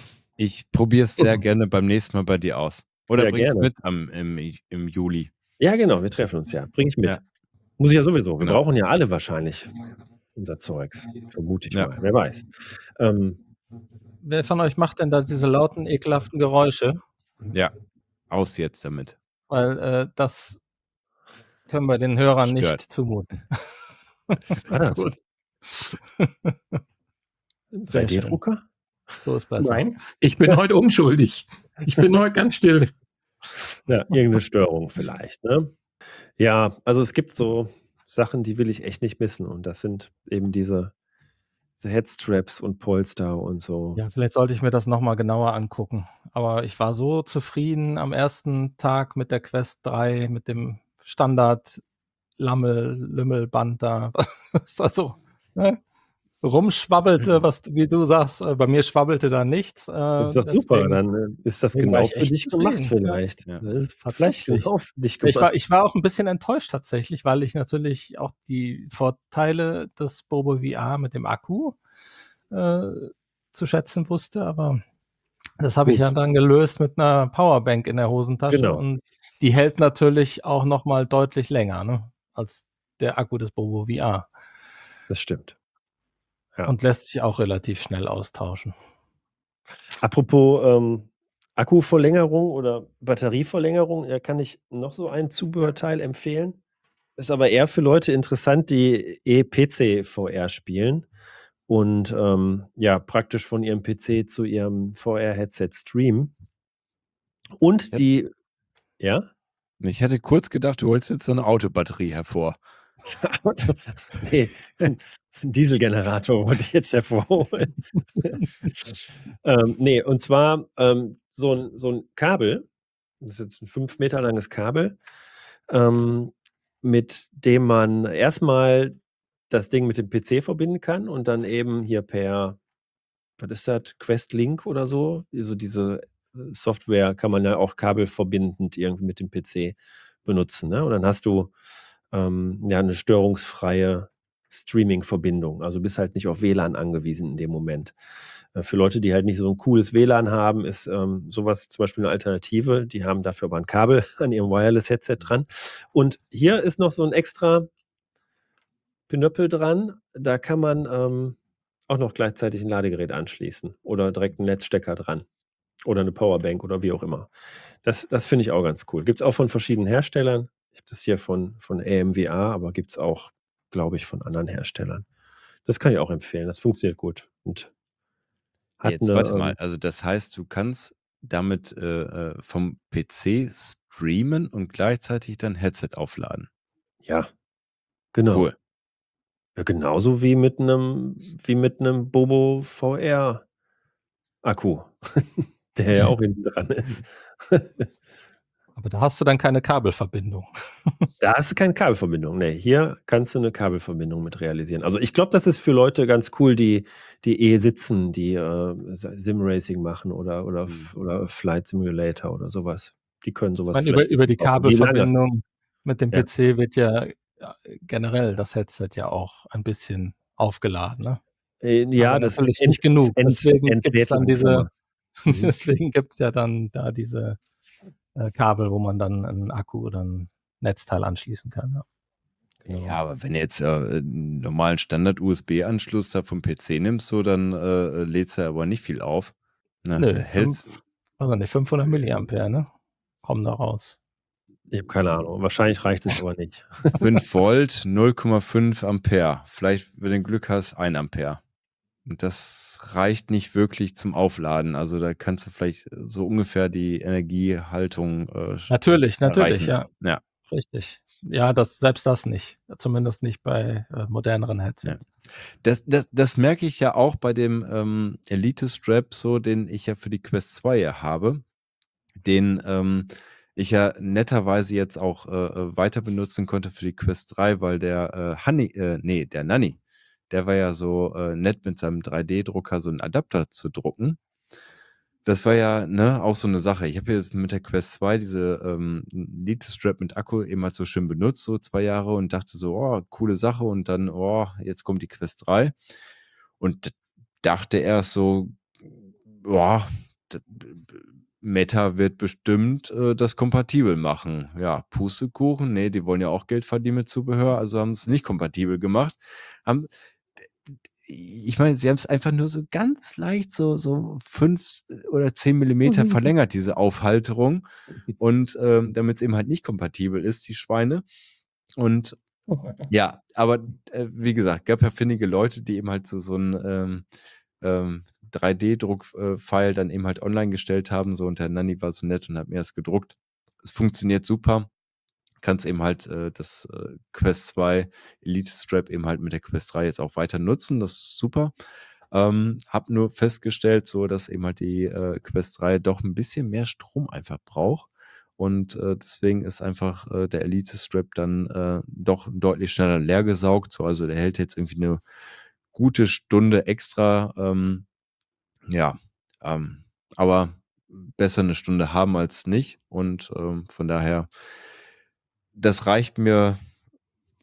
Ich probiere es sehr gerne beim nächsten Mal bei dir aus. Oder Ja, bring's gerne. mit am, im, im Juli. Ja, genau, wir treffen uns ja. Bring ich mit. Ja. Muss ich ja sowieso. Wir Genau. brauchen ja alle wahrscheinlich unser Zeugs. Vermute ich Ja. mal. Wer weiß. Ähm, Wer von euch macht denn da diese lauten, ekelhaften Geräusche? Ja, aus jetzt damit. Weil äh, das können wir den Hörern Stört. nicht zumuten. Was war das? Gut. Ein Sehr drei D Drucker? So ist besser. Nein, ich bin heute unschuldig. Ich bin heute ganz still. Ja, irgendeine Störung vielleicht, ne? Ja, also es gibt so Sachen, die will ich echt nicht missen. Und das sind eben diese, diese Headstraps und Polster und so. Ja, vielleicht sollte ich mir das nochmal genauer angucken. Aber ich war so zufrieden am ersten Tag mit der Quest drei, mit dem Standard Lammel, Lümmelband da, was da so ne, rumschwabbelte, was du- wie du sagst, äh, bei mir schwabbelte da nichts. Äh, Das ist doch super. deswegen- Dann äh, ist das deswegen war genau ich für echt dich gemacht zufrieden, ja. vielleicht. Ja. Das ist vielleicht Tatsächlich. genau für dich Ich gemacht. war, ich war auch ein bisschen enttäuscht tatsächlich, weil ich natürlich auch die Vorteile des Bobo V R mit dem Akku äh, zu schätzen wusste, aber das habe ich ja Gut, dann gelöst mit einer Powerbank in der Hosentasche genau, und die hält natürlich auch noch mal deutlich länger, ne, als der Akku des Bobo V R das stimmt. Ja. und lässt sich auch relativ schnell austauschen. Apropos ähm, Akkuverlängerung oder Batterieverlängerung, da kann ich noch so ein Zubehörteil empfehlen. Ist aber eher für Leute interessant, die eh P C-V R spielen und ähm, ja, praktisch von ihrem P C zu ihrem V R-Headset streamen. Und Ja. die, ja? Ich hatte kurz gedacht, du holst jetzt so eine Autobatterie hervor. Auto, nee, ein Dieselgenerator wollte ich jetzt hervorholen. ähm, nee, und zwar ähm, so, ein, so ein Kabel, das ist jetzt ein fünf Meter langes Kabel, ähm, mit dem man erstmal das Ding mit dem P C verbinden kann und dann eben hier per, was ist das, Quest Link oder so, also diese äh, Software kann man ja auch kabelverbindend irgendwie mit dem P C benutzen. Ne? Und dann hast du ähm, ja eine störungsfreie Streaming-Verbindung. Also bist halt nicht auf W L A N angewiesen in dem Moment. Äh, Für Leute, die halt nicht so ein cooles W L A N haben, ist ähm, sowas zum Beispiel eine Alternative. Die haben dafür aber ein Kabel an ihrem Wireless-Headset dran. Und hier ist noch so ein extra Pinöppel dran. Da kann man ähm, auch noch gleichzeitig ein Ladegerät anschließen oder direkt einen Netzstecker dran oder eine Powerbank oder wie auch immer. Das, das finde ich auch ganz cool. Gibt es auch von verschiedenen Herstellern. Ich habe das hier von, von A M V R, aber gibt es auch, glaube ich, von anderen Herstellern. Das kann ich auch empfehlen. Das funktioniert gut und hat Jetzt eine, warte mal, ähm, also das heißt, du kannst damit äh, äh, vom P C streamen und gleichzeitig dein Headset aufladen. ja, genau. Cool. Ja, genauso wie mit einem, wie mit einem Bobo V R Akku, der ja auch hinten dran ist. Aber da hast du dann keine Kabelverbindung. Da hast du keine Kabelverbindung. Nee, hier kannst du eine Kabelverbindung mit realisieren. Also ich glaube, das ist für Leute ganz cool, die, die eh sitzen, die äh, Sim-Racing machen oder, oder, Mhm. oder Flight Simulator oder sowas. Die können Ich sowas meine, über, vielleicht über die brauchen die lange. Kabelverbindung mit dem Ja. P C wird ja, ja generell das Headset ja auch ein bisschen aufgeladen, ne? Äh, Ja, Aber das natürlich Ent, nicht genug. Ent, Deswegen gibt es dann entlädt diese, langsamer. Mhm. deswegen gibt es ja dann da diese äh, Kabel, wo man dann einen Akku oder ein Netzteil anschließen kann. Ja. Genau. Ja, aber wenn du jetzt äh, einen normalen Standard-U S B-Anschluss da vom P C nimmst, so, dann äh, lädst du aber nicht viel auf. Ne? Nö, Du hältst fünf, also nicht fünfhundert Milliampere, ne? Kommen da raus. Ich habe keine Ahnung. Wahrscheinlich reicht es aber nicht. fünf Volt, null Komma fünf Ampere. Vielleicht, wenn du Glück hast, ein Ampere. Und das reicht nicht wirklich zum Aufladen. Also da kannst du vielleicht so ungefähr die Energiehaltung äh, Natürlich, natürlich, erreichen. ja. Ja. Richtig. Ja, das, selbst das nicht. Zumindest nicht bei äh, moderneren Headsets. Das, das, das merke ich ja auch bei dem ähm, Elite-Strap, so, den ich ja für die Quest zwei ja habe, den ähm, ich ja netterweise jetzt auch äh, weiter benutzen konnte für die Quest drei, weil der äh, Honey, äh, nee, der Nanny, der war ja so äh, nett mit seinem drei D-Drucker so einen Adapter zu drucken. Das war ja, ne, auch so eine Sache. Ich habe hier mit der Quest zwei diese ähm, Elite-Strap mit Akku eben halt so schön benutzt, so zwei Jahre und dachte so, oh, coole Sache und dann, oh, jetzt kommt die Quest drei und d- dachte erst so, boah, d- Meta wird bestimmt äh, das kompatibel machen. Ja, Pustekuchen, nee, die wollen ja auch Geld verdienen mit Zubehör, also haben es nicht kompatibel gemacht. Haben, ich meine, sie haben es einfach nur so ganz leicht so, so fünf oder zehn Millimeter verlängert, diese Aufhalterung. Und ähm, damit es eben halt nicht kompatibel ist, die Schweine. Und ja, aber äh, wie gesagt, gab ja findige Leute, die eben halt so, so ein ähm, ähm, drei D-Druck-File dann eben halt online gestellt haben. So, und der Nanny war so nett und hat mir das gedruckt. Es funktioniert super. Kannst eben halt äh, das äh, Quest zwei Elite Strap eben halt mit der Quest drei jetzt auch weiter nutzen. Das ist super. Ähm, hab nur festgestellt, so dass eben halt die äh, Quest drei doch ein bisschen mehr Strom einfach braucht. Und äh, deswegen ist einfach äh, der Elite Strap dann äh, doch deutlich schneller leer gesaugt. So, also der hält jetzt irgendwie eine gute Stunde extra. Ähm, ja, ähm, aber besser eine Stunde haben als nicht. Und ähm, von daher, das reicht mir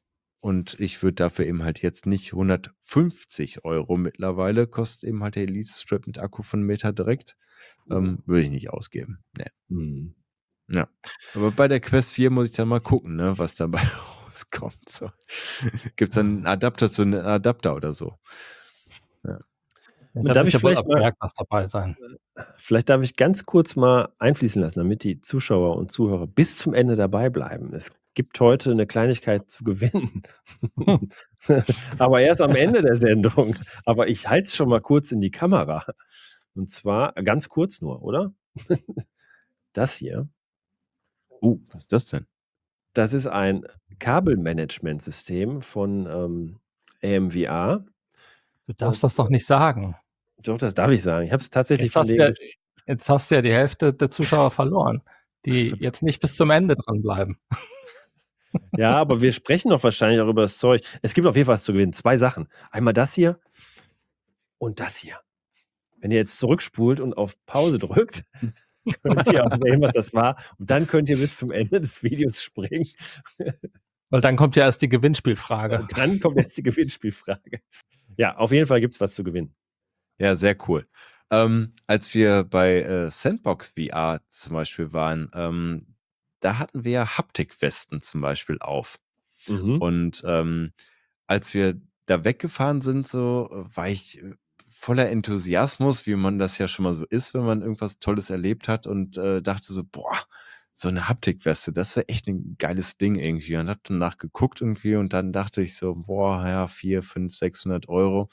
und ich würde dafür eben halt jetzt nicht hundertfünfzig Euro mittlerweile, kostet eben halt der Elite Strap mit Akku von Meta direkt, ähm, würde ich nicht ausgeben. Nee. Hm. Ja. Aber bei der Quest vier muss ich dann mal gucken, ne, was dabei rauskommt. So. Gibt es einen Adapter zu einem Adapter oder so? Ja. Ja, Darf da wird ich ja wohl vielleicht ab mal, Werk was dabei sein. vielleicht darf ich ganz kurz mal einfließen lassen, damit die Zuschauer und Zuhörer bis zum Ende dabei bleiben. Es gibt heute eine Kleinigkeit zu gewinnen. Aber erst am Ende der Sendung. Aber ich halte es schon mal kurz in die Kamera. Und zwar ganz kurz nur, oder? Das hier, Uh, was ist das denn? das ist ein Kabelmanagementsystem von ähm, A M V R. Du darfst Das, das doch nicht sagen. doch, das darf ich sagen. Ich habe es tatsächlich Jetzt von hast, du denen. ja, jetzt hast du ja die Hälfte der Zuschauer verloren, die Verdammt. jetzt nicht bis zum Ende dranbleiben. Ja, aber wir sprechen doch wahrscheinlich auch über das Zeug. Es gibt auf jeden Fall was zu gewinnen. Zwei Sachen. Einmal das hier und das hier. Wenn ihr jetzt zurückspult und auf Pause drückt, könnt ihr auch sehen, was das war. Und dann könnt ihr bis zum Ende des Videos springen. Weil dann kommt ja erst die Gewinnspielfrage. Und dann kommt jetzt die Gewinnspielfrage. Ja, auf jeden Fall gibt es was zu gewinnen. Ja, sehr cool. Ähm, als wir bei äh, Sandbox V R zum Beispiel waren, ähm, da hatten wir ja Haptikwesten zum Beispiel auf. Mhm. Und ähm, als wir da weggefahren sind, so äh, war ich äh, voller Enthusiasmus, wie man das ja schon mal so ist, wenn man irgendwas Tolles erlebt hat und äh, dachte so, boah, so eine Haptikweste, das wäre echt ein geiles Ding irgendwie. Und hab danach geguckt irgendwie und dann dachte ich so, boah, ja, vier, fünf, sechshundert Euro.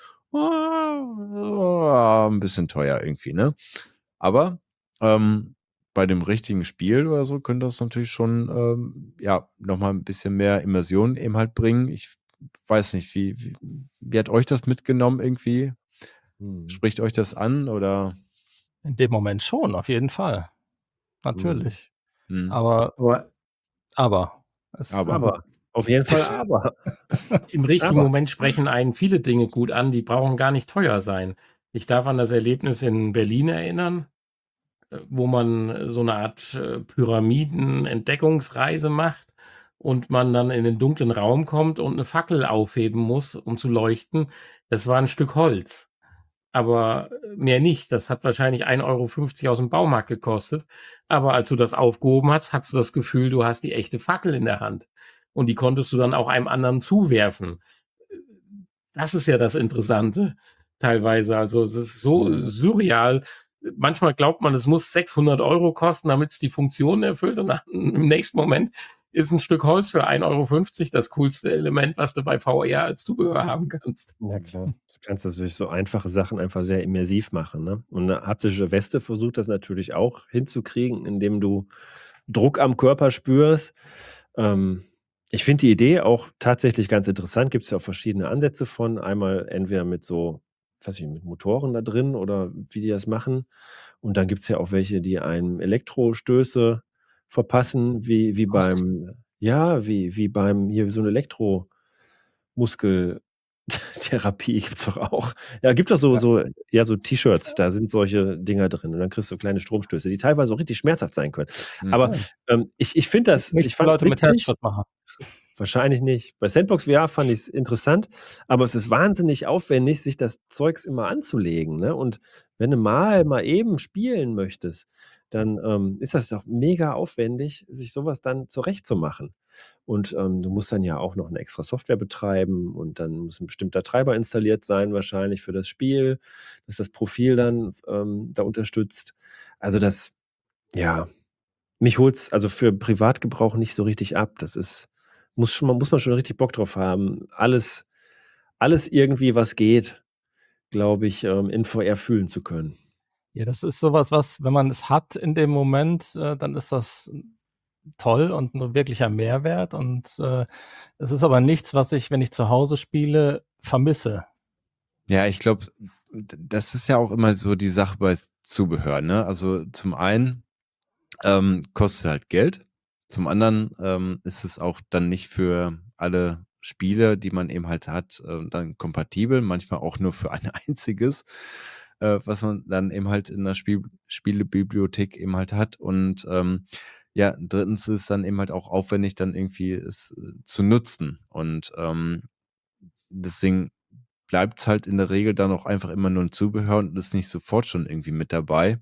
Ah, ein bisschen teuer irgendwie, ne? Aber ähm, bei dem richtigen Spiel oder so könnte das natürlich schon ähm, ja, nochmal ein bisschen mehr Immersion eben halt bringen. Ich weiß nicht, wie, wie, wie hat euch das mitgenommen irgendwie? Mhm. Spricht euch das an oder? In dem Moment schon, auf jeden Fall. Natürlich. Hm. Aber, Aber, aber, es, Aber. aber, auf jeden Fall aber. Im richtigen Aber. Moment sprechen einen viele Dinge gut an, die brauchen gar nicht teuer sein. Ich darf an das Erlebnis in Berlin erinnern, äh, wo man so eine Art äh, Pyramiden-Entdeckungsreise macht und man dann in den dunklen Raum kommt und eine Fackel aufheben muss, um zu leuchten. Das war ein Stück Holz. Aber mehr nicht. Das hat wahrscheinlich ein Euro fünfzig aus dem Baumarkt gekostet. Aber als du das aufgehoben hast, hast du das Gefühl, du hast die echte Fackel in der Hand. Und die konntest du dann auch einem anderen zuwerfen. Das ist ja das Interessante teilweise. Also es ist so Mhm. surreal. Manchmal glaubt man, es muss sechshundert Euro kosten, damit es die Funktion erfüllt. Und dann, im nächsten Moment ist ein Stück Holz für ein Euro fünfzig das coolste Element, was du bei V R als Zubehör haben kannst. Ja, klar. Das kannst du durch so einfache Sachen einfach sehr immersiv machen. Ne? Und eine haptische Weste versucht das natürlich auch hinzukriegen, indem du Druck am Körper spürst. Ähm, ich finde die Idee auch tatsächlich ganz interessant. Gibt es ja auch verschiedene Ansätze von. Einmal entweder mit so, weiß ich, mit Motoren da drin oder wie die das machen. Und dann gibt es ja auch welche, die einem Elektrostöße verpassen, wie, wie Was? beim, ja, wie, wie beim, hier so eine Elektromuskeltherapie gibt es doch auch. Ja, gibt doch so, Ja. so, ja, so T-Shirts, da sind solche Dinger drin und dann kriegst du kleine Stromstöße, die teilweise auch richtig schmerzhaft sein können. Mhm. Aber ähm, ich, ich finde das, Nicht ich für fand Leute mit witzig, Herzschrittmacher. wahrscheinlich nicht. Bei Sandbox V R fand ich es interessant, aber es ist wahnsinnig aufwendig, sich das Zeugs immer anzulegen. Ne? Und wenn du mal mal eben spielen möchtest, dann ähm, ist das doch mega aufwendig, sich sowas dann zurechtzumachen. Und ähm, du musst dann ja auch noch eine extra Software betreiben und dann muss ein bestimmter Treiber installiert sein, wahrscheinlich für das Spiel, dass das Profil dann ähm, da unterstützt. Also das, ja, mich holt es also für Privatgebrauch nicht so richtig ab. Das ist, muss, schon, muss man schon richtig Bock drauf haben. Alles, alles irgendwie, was geht, glaube ich, ähm, in V R fühlen zu können. Ja, das ist sowas, was, wenn man es hat in dem Moment, äh, dann ist das toll und ein wirklicher Mehrwert. Und äh, es ist aber nichts, was ich, wenn ich zu Hause spiele, vermisse. Ja, ich glaube, das ist ja auch immer so die Sache bei Zubehör, ne? Also zum einen ähm, kostet es halt Geld, zum anderen ähm, ist es auch dann nicht für alle Spiele, die man eben halt hat, äh, dann kompatibel, manchmal auch nur für ein einziges, äh, was man dann eben halt in der Spiel Spielebibliothek eben halt hat. Und ähm, ja, drittens ist es dann eben halt auch aufwendig, dann irgendwie es äh, zu nutzen. Und ähm, deswegen bleibt es halt in der Regel dann auch einfach immer nur ein Zubehör und ist nicht sofort schon irgendwie mit dabei.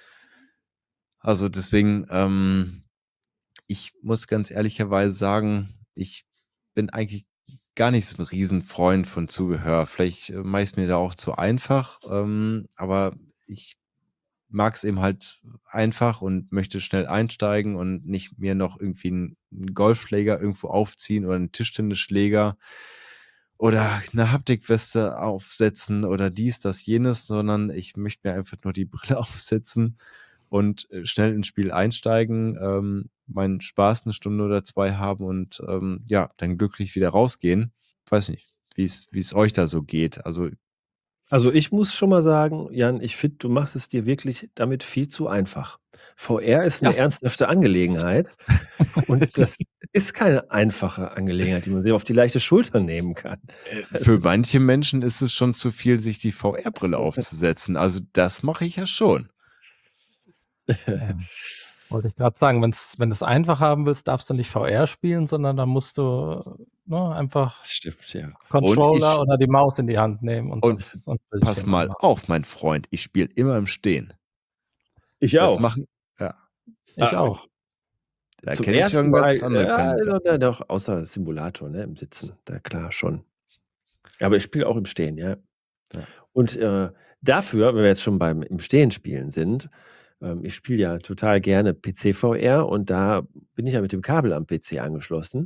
Also deswegen, ähm, ich muss ganz ehrlicherweise sagen, ich bin eigentlich gar nicht so ein Riesenfreund von Zubehör. Vielleicht äh, mache ich es mir da auch zu einfach, ähm, aber ich mag es eben halt einfach und möchte schnell einsteigen und nicht mir noch irgendwie einen 'n Golfschläger irgendwo aufziehen oder einen Tischtennisschläger oder eine Haptikweste aufsetzen oder dies, das, jenes, sondern ich möchte mir einfach nur die Brille aufsetzen und, äh, schnell ins Spiel einsteigen, ähm, meinen Spaß eine Stunde oder zwei haben und, ähm, ja, dann glücklich wieder rausgehen. Weiß nicht, wie es wie es euch da so geht. Also, Also, ich muss schon mal sagen, Jan, ich finde, du machst es dir wirklich damit viel zu einfach. V R ist 'ne ja. ernsthafte Angelegenheit und das ist keine einfache Angelegenheit, die man sich auf die leichte Schulter nehmen kann. Äh, für manche Menschen ist es schon zu viel, sich die V R-Brille aufzusetzen. Also, das mache ich ja schon. Ja. Wollte ich gerade sagen, wenn's wenn du's einfach haben willst, darfst du nicht V R spielen, sondern dann musst du, ne, einfach Das stimmt, ja. Und Controller ich oder die Maus in die Hand nehmen und und das und pass Bildschirm mal anmachen. auf, mein Freund, ich spiele immer im Stehen. Ich Das auch. machen ja, Ich Ah, auch. da zum kenne ich ersten schon Mal, ganz andere ja, Kandidaten. ja, doch, außer Simulator, ne, im Sitzen, da klar schon. Aber ich spiele auch im Stehen, ja. Ja. Und, äh, dafür, wenn wir jetzt schon beim im Stehen spielen sind, ähm, ich spiele ja total gerne P C-V R und da bin ich ja mit dem Kabel am P C angeschlossen.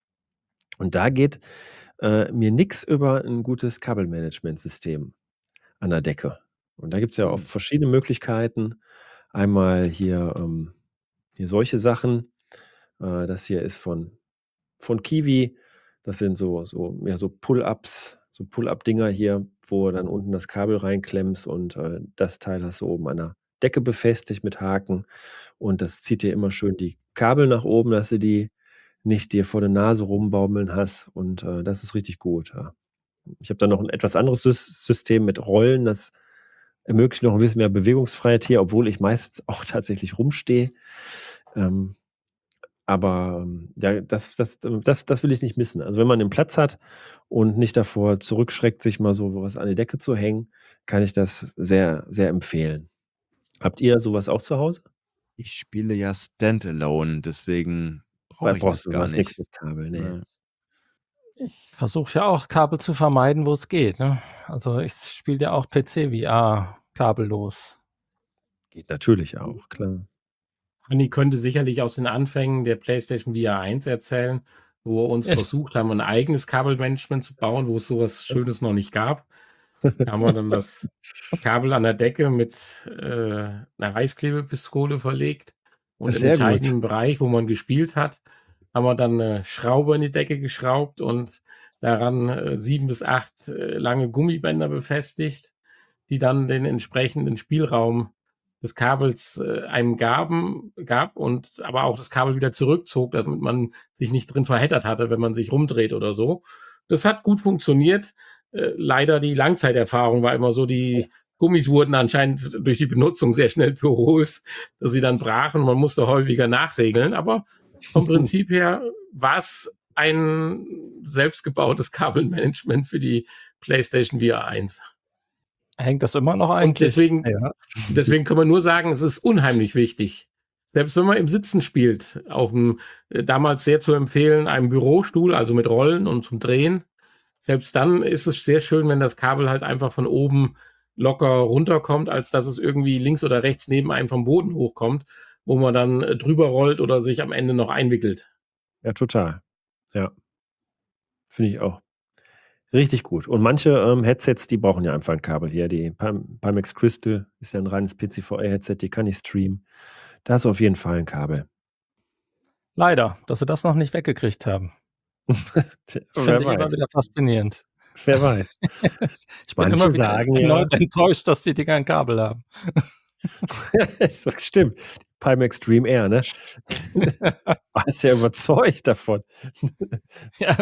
Und da geht, äh, mir nix über 'n gutes Kabelmanagementsystem an der Decke. Und da gibt's ja auch Mhm. verschiedene Möglichkeiten. Einmal hier, ähm hier solche Sachen. Äh, das hier ist von von Kiwi. Das sind so so ja, so Pull-ups, so Pull-up-Dinger hier, wo du dann unten das Kabel reinklemmst und, äh, das Teil hast du oben an der Decke befestigt mit Haken und das zieht dir immer schön die Kabel nach oben, dass du die nicht dir vor der Nase rumbaumeln hast und, äh, das ist richtig gut, ja. Ich habe da noch 'n etwas anderes Sys System mit Rollen, das ermöglicht noch 'n bisschen mehr Bewegungsfreiheit hier, obwohl ich meistens auch tatsächlich rumstehe. Ähm, aber, ähm, ja, das das das das will ich nicht missen. Also, wenn man den Platz hat und nicht davor zurückschreckt, sich mal so was an die Decke zu hängen, kann ich das sehr, sehr empfehlen. Habt ihr so was auch zu Hause? Ich spiele ja Standalone, deswegen Weil brauche ich brauchst das du gar was nix nicht. mit Kabel, ne. Ne. Ich versuche ja auch Kabel zu vermeiden, wo es geht, ne? Also, ich spiele ja auch P C-V R kabellos. Geht natürlich auch, klar. Anni könnte sicherlich aus den Anfängen der PlayStation V R eins erzählen, wo wir uns Ja. versucht haben, 'n eigenes Kabelmanagement zu bauen, wo es so was Schönes noch nicht gab. Da haben wir dann das Kabel an der Decke mit, äh, 'ner Heißklebepistole verlegt und im Sehr gut. entscheidenden Bereich, wo man gespielt hat, haben wir dann 'ne Schraube in die Decke geschraubt und daran, äh, sieben bis acht, äh, lange Gummibänder befestigt, die dann den entsprechenden Spielraum des Kabels, äh, einem gaben gab und aber auch das Kabel wieder zurückzog, damit man sich nicht drin verheddert hatte, wenn man sich rumdreht oder so. Das hat gut funktioniert. Äh, leider die Langzeiterfahrung war immer so, die Gummis wurden anscheinend durch die Benutzung sehr schnell porös, dass sie dann brachen. Man musste häufiger nachregeln, aber vom Prinzip her war's ein selbstgebautes Kabelmanagement für die PlayStation V R eins. Hängt das immer noch Und eigentlich? deswegen Ja. deswegen können wir nur sagen, es ist unheimlich wichtig. Selbst wenn man im Sitzen spielt, auf'm äh, damals sehr zu empfehlen, einem Bürostuhl, also mit Rollen und zum Drehen. Selbst dann ist es sehr schön, wenn das Kabel halt einfach von oben locker runterkommt, als dass es irgendwie links oder rechts neben einem vom Boden hochkommt, wo man dann, äh, drüber rollt oder sich am Ende noch einwickelt. Ja, total. Ja. Finde ich auch. Richtig gut. Und manche, ähm, Headsets, die brauchen ja einfach 'n Kabel hier. Die Palm Pimax Crystal ist ja 'n reines P C-V R-Headset, die kann nicht streamen. Da hast du auf jeden Fall 'n Kabel. Leider, dass sie das noch nicht weggekriegt haben. Tja, Das wer finde ich immer weiß. wieder faszinierend. Wer weiß. Ich bin Manche immer wieder sagen erneut ja enttäuscht, dass die Dinger 'n Kabel haben. Es stimmt. Pimax Dream Air, ne? Warst ja überzeugt davon. Ja.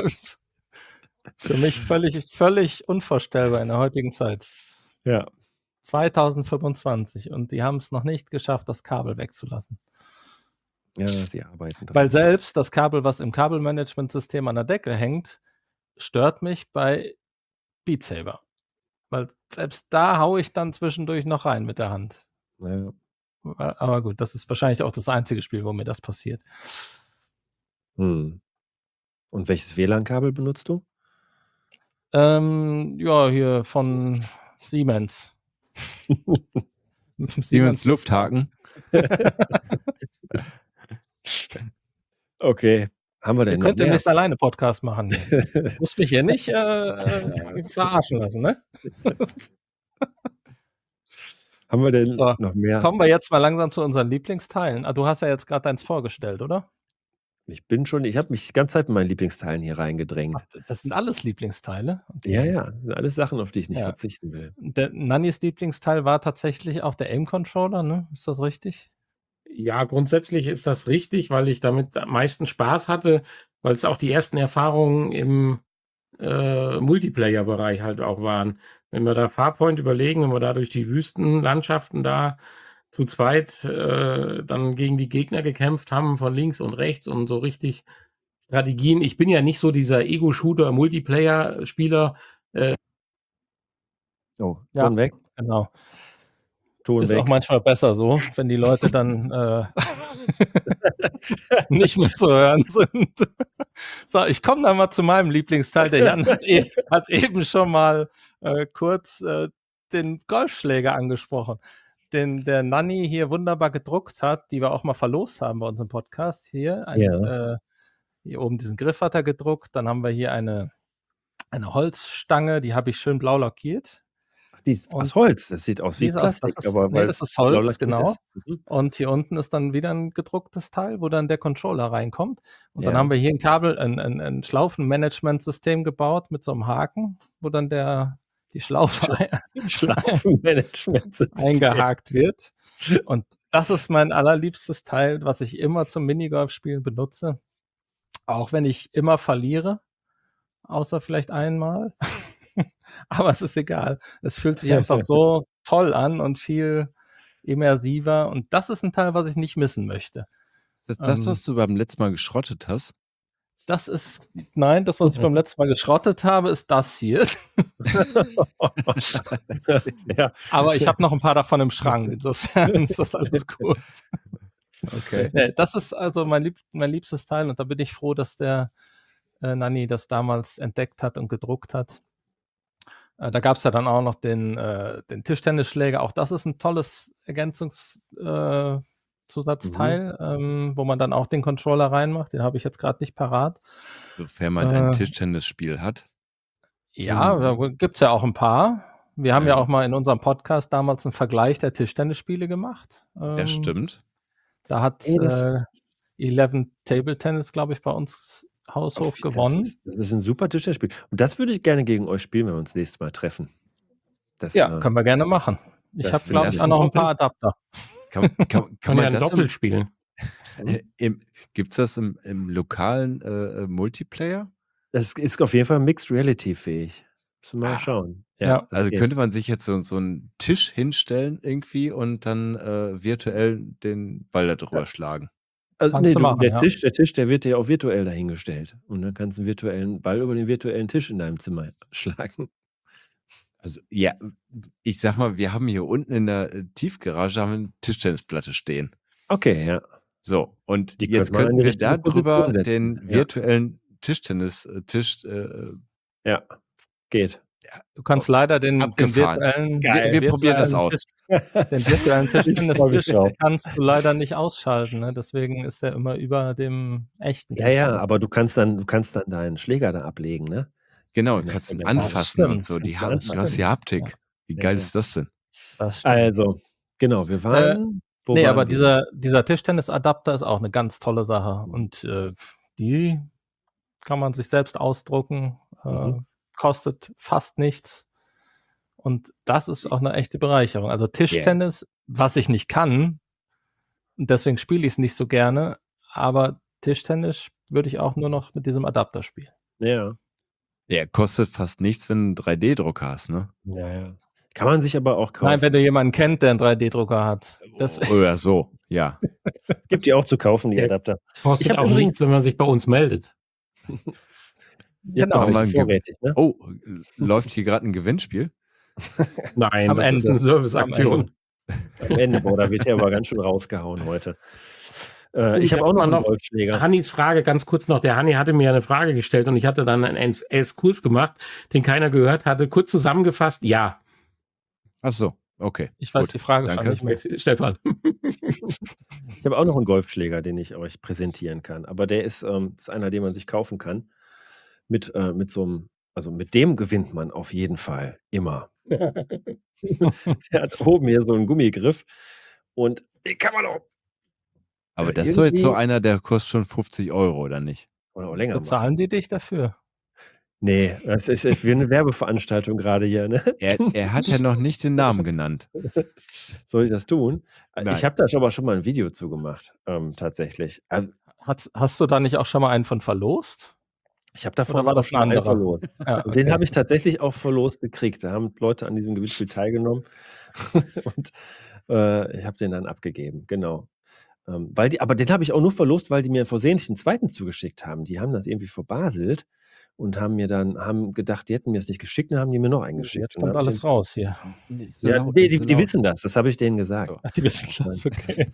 Für mich völlig völlig unvorstellbar in der heutigen Zeit. Ja. zweitausendfünfundzwanzig und die haben's noch nicht geschafft, das Kabel wegzulassen. Ja, sie arbeiten Weil dran. selbst das Kabel, was im Kabelmanagementsystem an der Decke hängt, stört mich bei Beat Saber. Weil selbst da haue ich dann zwischendurch noch rein mit der Hand. Ja. Aber gut, das ist wahrscheinlich auch das einzige Spiel, wo mir das passiert. Hm. Und welches W L A N-Kabel benutzt du? Ähm, ja, hier von Siemens. Siemens Lufthaken. Okay. Haben wir Ihr denn noch könnt mehr? demnächst alleine Podcast machen hier. Du musst mich hier nicht äh, äh, verarschen lassen, ne? Haben wir denn So, noch mehr? kommen wir jetzt mal langsam zu unseren Lieblingsteilen. Ah, du hast ja jetzt gerade deins vorgestellt, oder? Ich bin schon, ich habe mich die ganze Zeit mit meinen Lieblingsteilen hier reingedrängt. Ach, das sind alles Lieblingsteile. Okay. Ja, ja, das sind alles Sachen, auf die ich nicht Ja. verzichten will. Der Nannys Lieblingsteil war tatsächlich auch der Aim-Controller, ne? Ist das richtig? Ja, grundsätzlich ist das richtig, weil ich damit am meisten Spaß hatte, weil es auch die ersten Erfahrungen im äh, Multiplayer-Bereich halt auch waren. Wenn wir da Farpoint überlegen, wenn wir da durch die Wüstenlandschaften da zu zweit äh, dann gegen die Gegner gekämpft haben, von links und rechts und so richtig Strategien. Ich bin ja nicht so dieser Ego-Shooter-Multiplayer-Spieler. Äh, Oh, Ja. Ton weg, Genau. Ton Ist weg. auch manchmal besser so, wenn die Leute dann äh, nicht mehr zu hören sind. So, ich komme dann mal zu meinem Lieblingsteil. Der Jan hat, e hat eben schon mal äh, kurz äh, den Golfschläger angesprochen, den der Nanni hier wunderbar gedruckt hat, die wir auch mal verlost haben bei unserem Podcast hier. Ein, Ja. äh, hier oben diesen Griff hat er gedruckt. Dann haben wir hier eine, eine Holzstange, die habe ich schön blau lackiert. Die ist Und aus Holz, das sieht aus Die wie ist aus, das Plastik, ist, aber nee, weil das es ist blau Holz, lackiert genau. ist. Mhm. Und hier unten ist dann wieder ein gedrucktes Teil, wo dann der Controller reinkommt. Und dann Ja. haben wir hier ein Kabel, ein, ein, ein Schlaufenmanagementsystem gebaut mit so einem Haken, wo dann der, die Schlaufe Schlaufenmanagementsystem. eingehakt wird. Und das ist mein allerliebstes Teil, was ich immer zum Minigolf-Spielen benutze. Auch wenn ich immer verliere, außer vielleicht einmal. Aber es ist egal. Es fühlt sich einfach so toll an und viel immersiver. Und das ist ein Teil, was ich nicht missen möchte. Das, das Ähm, was du beim letzten Mal geschrottet hast. Das ist, nein, das, was ich beim letzten Mal geschrottet habe, ist das hier. Ja. Aber ich habe noch ein paar davon im Schrank. Insofern ist das alles gut. Okay. Nee, das ist also mein, lieb, mein liebstes Teil. Und da bin ich froh, dass der äh, Nanni das damals entdeckt hat und gedruckt hat. Äh, da gab es ja dann auch noch den, äh, den Tischtennisschläger. Auch das ist ein tolles Ergänzungszusatzteil, äh, ähm, wo man dann auch den Controller reinmacht. Den habe ich jetzt gerade nicht parat. Sofern man ein Äh, Tischtennisspiel hat. Ja, da gibt es ja auch ein paar. Wir haben ja Ja. auch mal in unserem Podcast damals einen Vergleich der Tischtennisspiele gemacht. Das Ähm, stimmt. Da hat Ey, das- äh, Eleven Table Tennis, glaube ich, bei uns Haushof Das gewonnen. ist, das ist ein super Tischtennisspiel. Und das würde ich gerne gegen euch spielen, wenn wir uns das nächste Mal treffen. Das, Ja, äh, können wir gerne machen. Ich das habe, finde glaube ich ich, auch noch ein super. paar Adapter. Kann, kann, kann Kann ja man ein das Doppel im, spielen. äh, im, gibt's das im, im lokalen äh, äh, Multiplayer? das ist auf jeden Fall Mixed Reality fähig. Müssen wir mal Ah. schauen. Ja, Ja. das Also geht. könnte man sich jetzt so, so einen Tisch hinstellen irgendwie und dann äh, virtuell den Ball da drüber Ja. schlagen. Also, Kannst nee, du du, machen, der, ja. Tisch, der Tisch, der wird dir auch virtuell dahingestellt. Und dann kannst du einen virtuellen Ball über den virtuellen Tisch in deinem Zimmer schlagen. Also ja, ich sag mal, wir haben hier unten in der äh, Tiefgarage haben wir eine Tischtennisplatte stehen. Okay, ja. So, und Die jetzt könnte man in könnten die wir richtige da drüber Position den setzen. Ja. virtuellen Tischtennis-Tisch äh, Ja, geht. Du kannst leider den, den Abgefahren. virtuellen, Geil. Wir- wir probieren das virtuellen aus. Tisch, den virtuellen Ich freu mich Tischtennis-Tisch drauf. kannst du leider nicht ausschalten. Ne? Deswegen ist er immer über dem echten Ja, ja, Tischtennis. aber du kannst dann, du kannst dann deinen Schläger da ablegen, ne? Genau, Wenn du der- kannst wenn ihn der Ball- anfassen und Stimmt, so. Die kannst du haben, du hast anfassen. die Haptik. Wie Ja, geil ja. ist das denn? Das stimmt. Also, genau, wir waren. wo Nee, waren aber wir? dieser, dieser Tischtennis-Adapter ist auch eine ganz tolle Sache. Und äh, die kann man sich selbst ausdrucken, äh, Mhm. kostet fast nichts. Und das ist auch eine echte Bereicherung. Also Tischtennis, was ich nicht kann, und deswegen spiele ich es nicht so gerne, aber Tischtennis würde ich auch nur noch mit diesem Adapter spielen. Ja. Ja, kostet fast nichts, wenn du einen drei D-Drucker hast, ne? Ja, ja. Kann man sich aber auch kaufen. Nein, wenn du jemanden kennt, der einen drei D-Drucker hat. Das, Oh ja, so, ja. Gibt die auch zu kaufen, die Ja. Adapter. Kostet Ich hab auch übrigens- nichts, wenn man sich bei uns meldet. Ihr habt Genau. noch welche Mal ein Ge- vorrätig, ne? Oh, läuft hier gerade ein Gewinnspiel? Nein, Am das ist Ende. eine Serviceaktion. Am Ende, boah, da wird ja aber ganz schön rausgehauen heute. Äh, Gut, ich habe da auch noch hat einen man noch- Golfschläger. Hannis Frage ganz kurz noch. Der Hanni hatte mir eine Frage gestellt und ich hatte dann einen S S-Kurs gemacht, den keiner gehört hatte. Kurz zusammengefasst, ja. Ach so, okay. Ich weiß gut, die Frage schon danke. nicht mehr. Mit Stefan. Ich habe auch noch einen Golfschläger, den ich euch präsentieren kann. Aber der ist, ähm, ist einer, den man sich kaufen kann. Mit, äh, mit so einem, also mit dem gewinnt man auf jeden Fall immer. Der hat oben hier so einen Gummigriff und den kann man auch, Aber Äh, das ist doch jetzt so irgendwie- einer, der kostet schon fünfzig Euro, oder nicht? oder auch länger machen. Bezahlen die dich dafür? Nee, das ist für eine Werbeveranstaltung gerade hier. Ne? Er, er hat ja noch nicht den Namen genannt. Soll ich das tun? Nein. Ich habe da schon mal, schon mal ein Video zu gemacht, ähm, tatsächlich. Also, Hast, hast du da nicht auch schon mal einen von verlost? ich habe davon Oder war auch das schon ein einen anderer? verlost. Ja, Und den okay. habe ich tatsächlich auch verlost gekriegt. Da haben Leute an diesem Gewinnspiel teilgenommen und äh, ich habe den dann abgegeben, genau. Ähm, weil die, aber den habe ich auch nur verlost, weil die mir versehentlich einen zweiten zugeschickt haben. Die haben das irgendwie verbaselt und haben mir dann, haben gedacht, die hätten mir es nicht geschickt, dann haben die mir noch einen geschickt. Jetzt Und dann kommt hab ich alles den- raus hier. Nicht so Ja, laut, nee, nicht die, so die laut. wissen das, das habe ich denen gesagt. So. Ach, die wissen das, okay.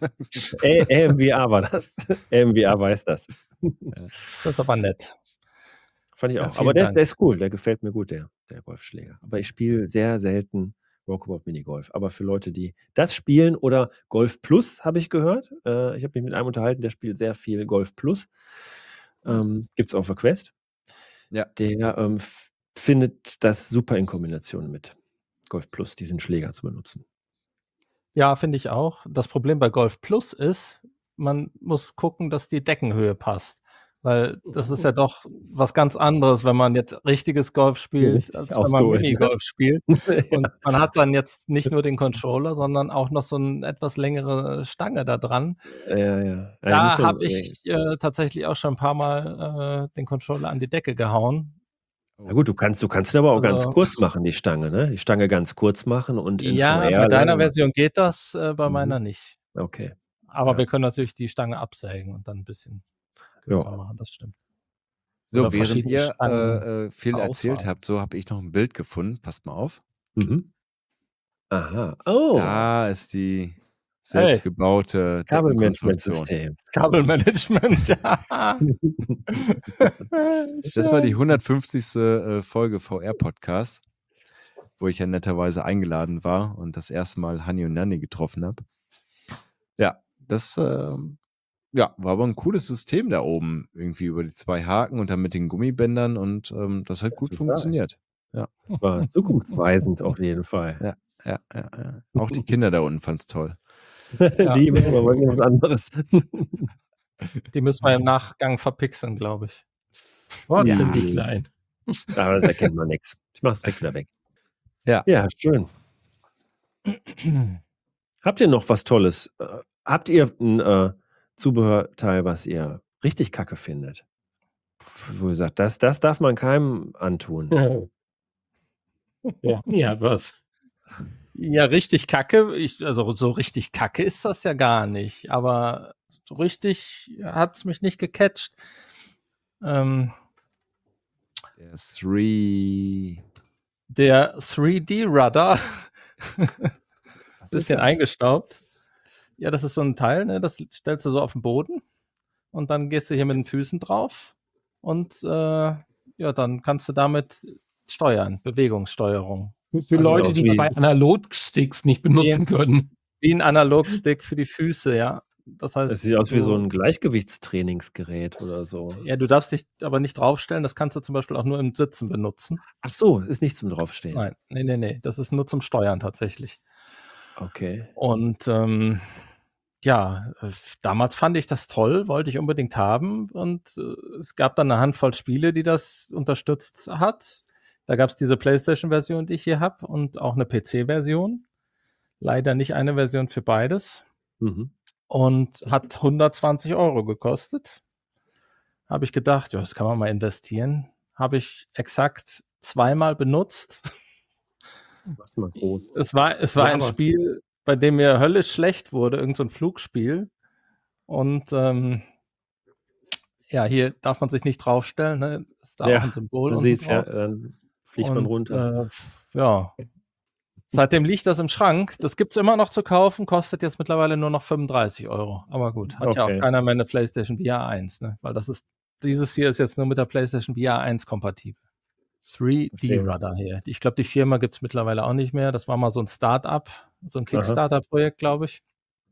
A- AMVA war das. A M V A weiß das. Das ist aber nett. Fand ich Ja, auch. vielen Aber der, Dank. der ist cool, der gefällt mir gut, der, der Golfschläger. Aber ich spiele sehr selten Walkabout Minigolf. Aber für Leute, die das spielen oder Golf Plus, habe ich gehört. Äh, ich habe mich mit einem unterhalten, der spielt sehr viel Golf Plus. Ähm, Gibt es auf der Quest. Ja. Der ähm, f- findet das super in Kombination mit Golf Plus, diesen Schläger zu benutzen. Ja, finde ich auch. Das Problem bei Golf Plus ist, man muss gucken, dass die Deckenhöhe passt. Weil das ist ja doch was ganz anderes, wenn man jetzt richtiges Golf spielt, Richtig als wenn man ausgeholt, ne? Minigolf spielt. Und Ja. man hat dann jetzt nicht nur den Controller, sondern auch noch so eine etwas längere Stange da dran. Ja, ja. ja Da muss man- habe ich äh, tatsächlich auch schon ein paar Mal äh, den Controller an die Decke gehauen. Na gut, du kannst, du kannst ihn aber auch ganz Also- kurz machen, die Stange, ne? Die Stange ganz kurz machen und in Ja, V R bei deiner lang- Version geht das, äh, bei Mhm. meiner nicht. Okay. Aber Ja. wir können natürlich die Stange absägen und dann ein bisschen kürzer Ja. machen, das stimmt. So, Oder während verschiedene ihr Stangen äh, äh, viel zur erzählt Auswahl. habt, so habe ich noch ein Bild gefunden. Passt mal auf. Mhm. Aha. Oh. Da ist die selbstgebaute Deckenkonstruktion. Kabelmanagementsystem. Kabelmanagement, ja. Das war die hundertfünfzigste Äh, Folge V R-Podcast, wo ich ja netterweise eingeladen war und das erste Mal Hanni und Nanni getroffen habe. Ja, das ähm, ja, war aber ein cooles System da oben, irgendwie über die zwei Haken und dann mit den Gummibändern und ähm, das hat gut total. funktioniert. Das war zukunftsweisend auf jeden Fall. Ja, ja, ja, ja. Auch die Kinder da unten fanden es toll. Die machen aber was anderes. Die müssen wir im Nachgang verpixeln, glaube ich. Gott, Ja. sind die klein. Aber da erkennt man nichts. Ich mach's direkt wieder weg. Ja. Ja, schön. Habt ihr noch was Tolles? Äh, Habt ihr ein äh, Zubehörteil, was ihr richtig kacke findet? Wo ihr sagt, das, das darf man keinem antun. Ja, ja, hat was. Ja, richtig kacke. Ich, also so richtig kacke ist das ja gar nicht. Aber so richtig hat es mich nicht gecatcht. Ähm, Der Three. der drei D-Rudder. Bisschen eingestaubt. Ja, das ist so ein Teil, ne? Das stellst du so auf den Boden und dann gehst du hier mit den Füßen drauf und äh, ja, dann kannst du damit steuern, Bewegungssteuerung. Für Also Leute, aus die wie- zwei Analogsticks nicht benutzen können. Wie ein Analogstick für die Füße, ja. Das heißt, Es sieht aus wie du- so ein Gleichgewichtstrainingsgerät oder so. Ja, du darfst dich aber nicht draufstellen. Das kannst du zum Beispiel auch nur im Sitzen benutzen. Ach so, ist nicht zum Draufstehen. Nein, nee, nee, nee. Das ist nur zum Steuern tatsächlich. Okay. Und ähm, ja, äh, damals fand ich das toll, wollte ich unbedingt haben. Und äh, es gab dann eine Handvoll Spiele, die das unterstützt hat. Da gab es diese PlayStation-Version, die ich hier habe, und auch eine P C-Version. Leider nicht eine Version für beides. Mhm. Und hat hundertzwanzig Euro gekostet. Habe ich gedacht, ja, das kann man mal investieren. Habe ich exakt zweimal benutzt. Mach's mal groß. Es war, es war Ja, ein aber- Spiel, bei dem mir höllisch schlecht wurde, irgend so ein Flugspiel. Und ähm, ja, hier darf man sich nicht draufstellen, ne? Ist da auch ein Ja, Symbol man unten sieht's, ja, drauf. dann fliegt man Und runter. äh, ja, seitdem liegt das im Schrank. Das gibt's immer noch zu kaufen, kostet jetzt mittlerweile nur noch fünfunddreißig Euro. Aber gut, hat ja auch Okay. keiner mehr eine PlayStation V R eins, ne? Weil das ist, dieses hier ist jetzt nur mit der PlayStation V R eins kompatibel. drei D Verstehe. Rudder hier. Ich glaube, die Firma gibt's mittlerweile auch nicht mehr. Das war mal so ein Start-up, so ein Aha. Kickstarter-Projekt, glaube ich.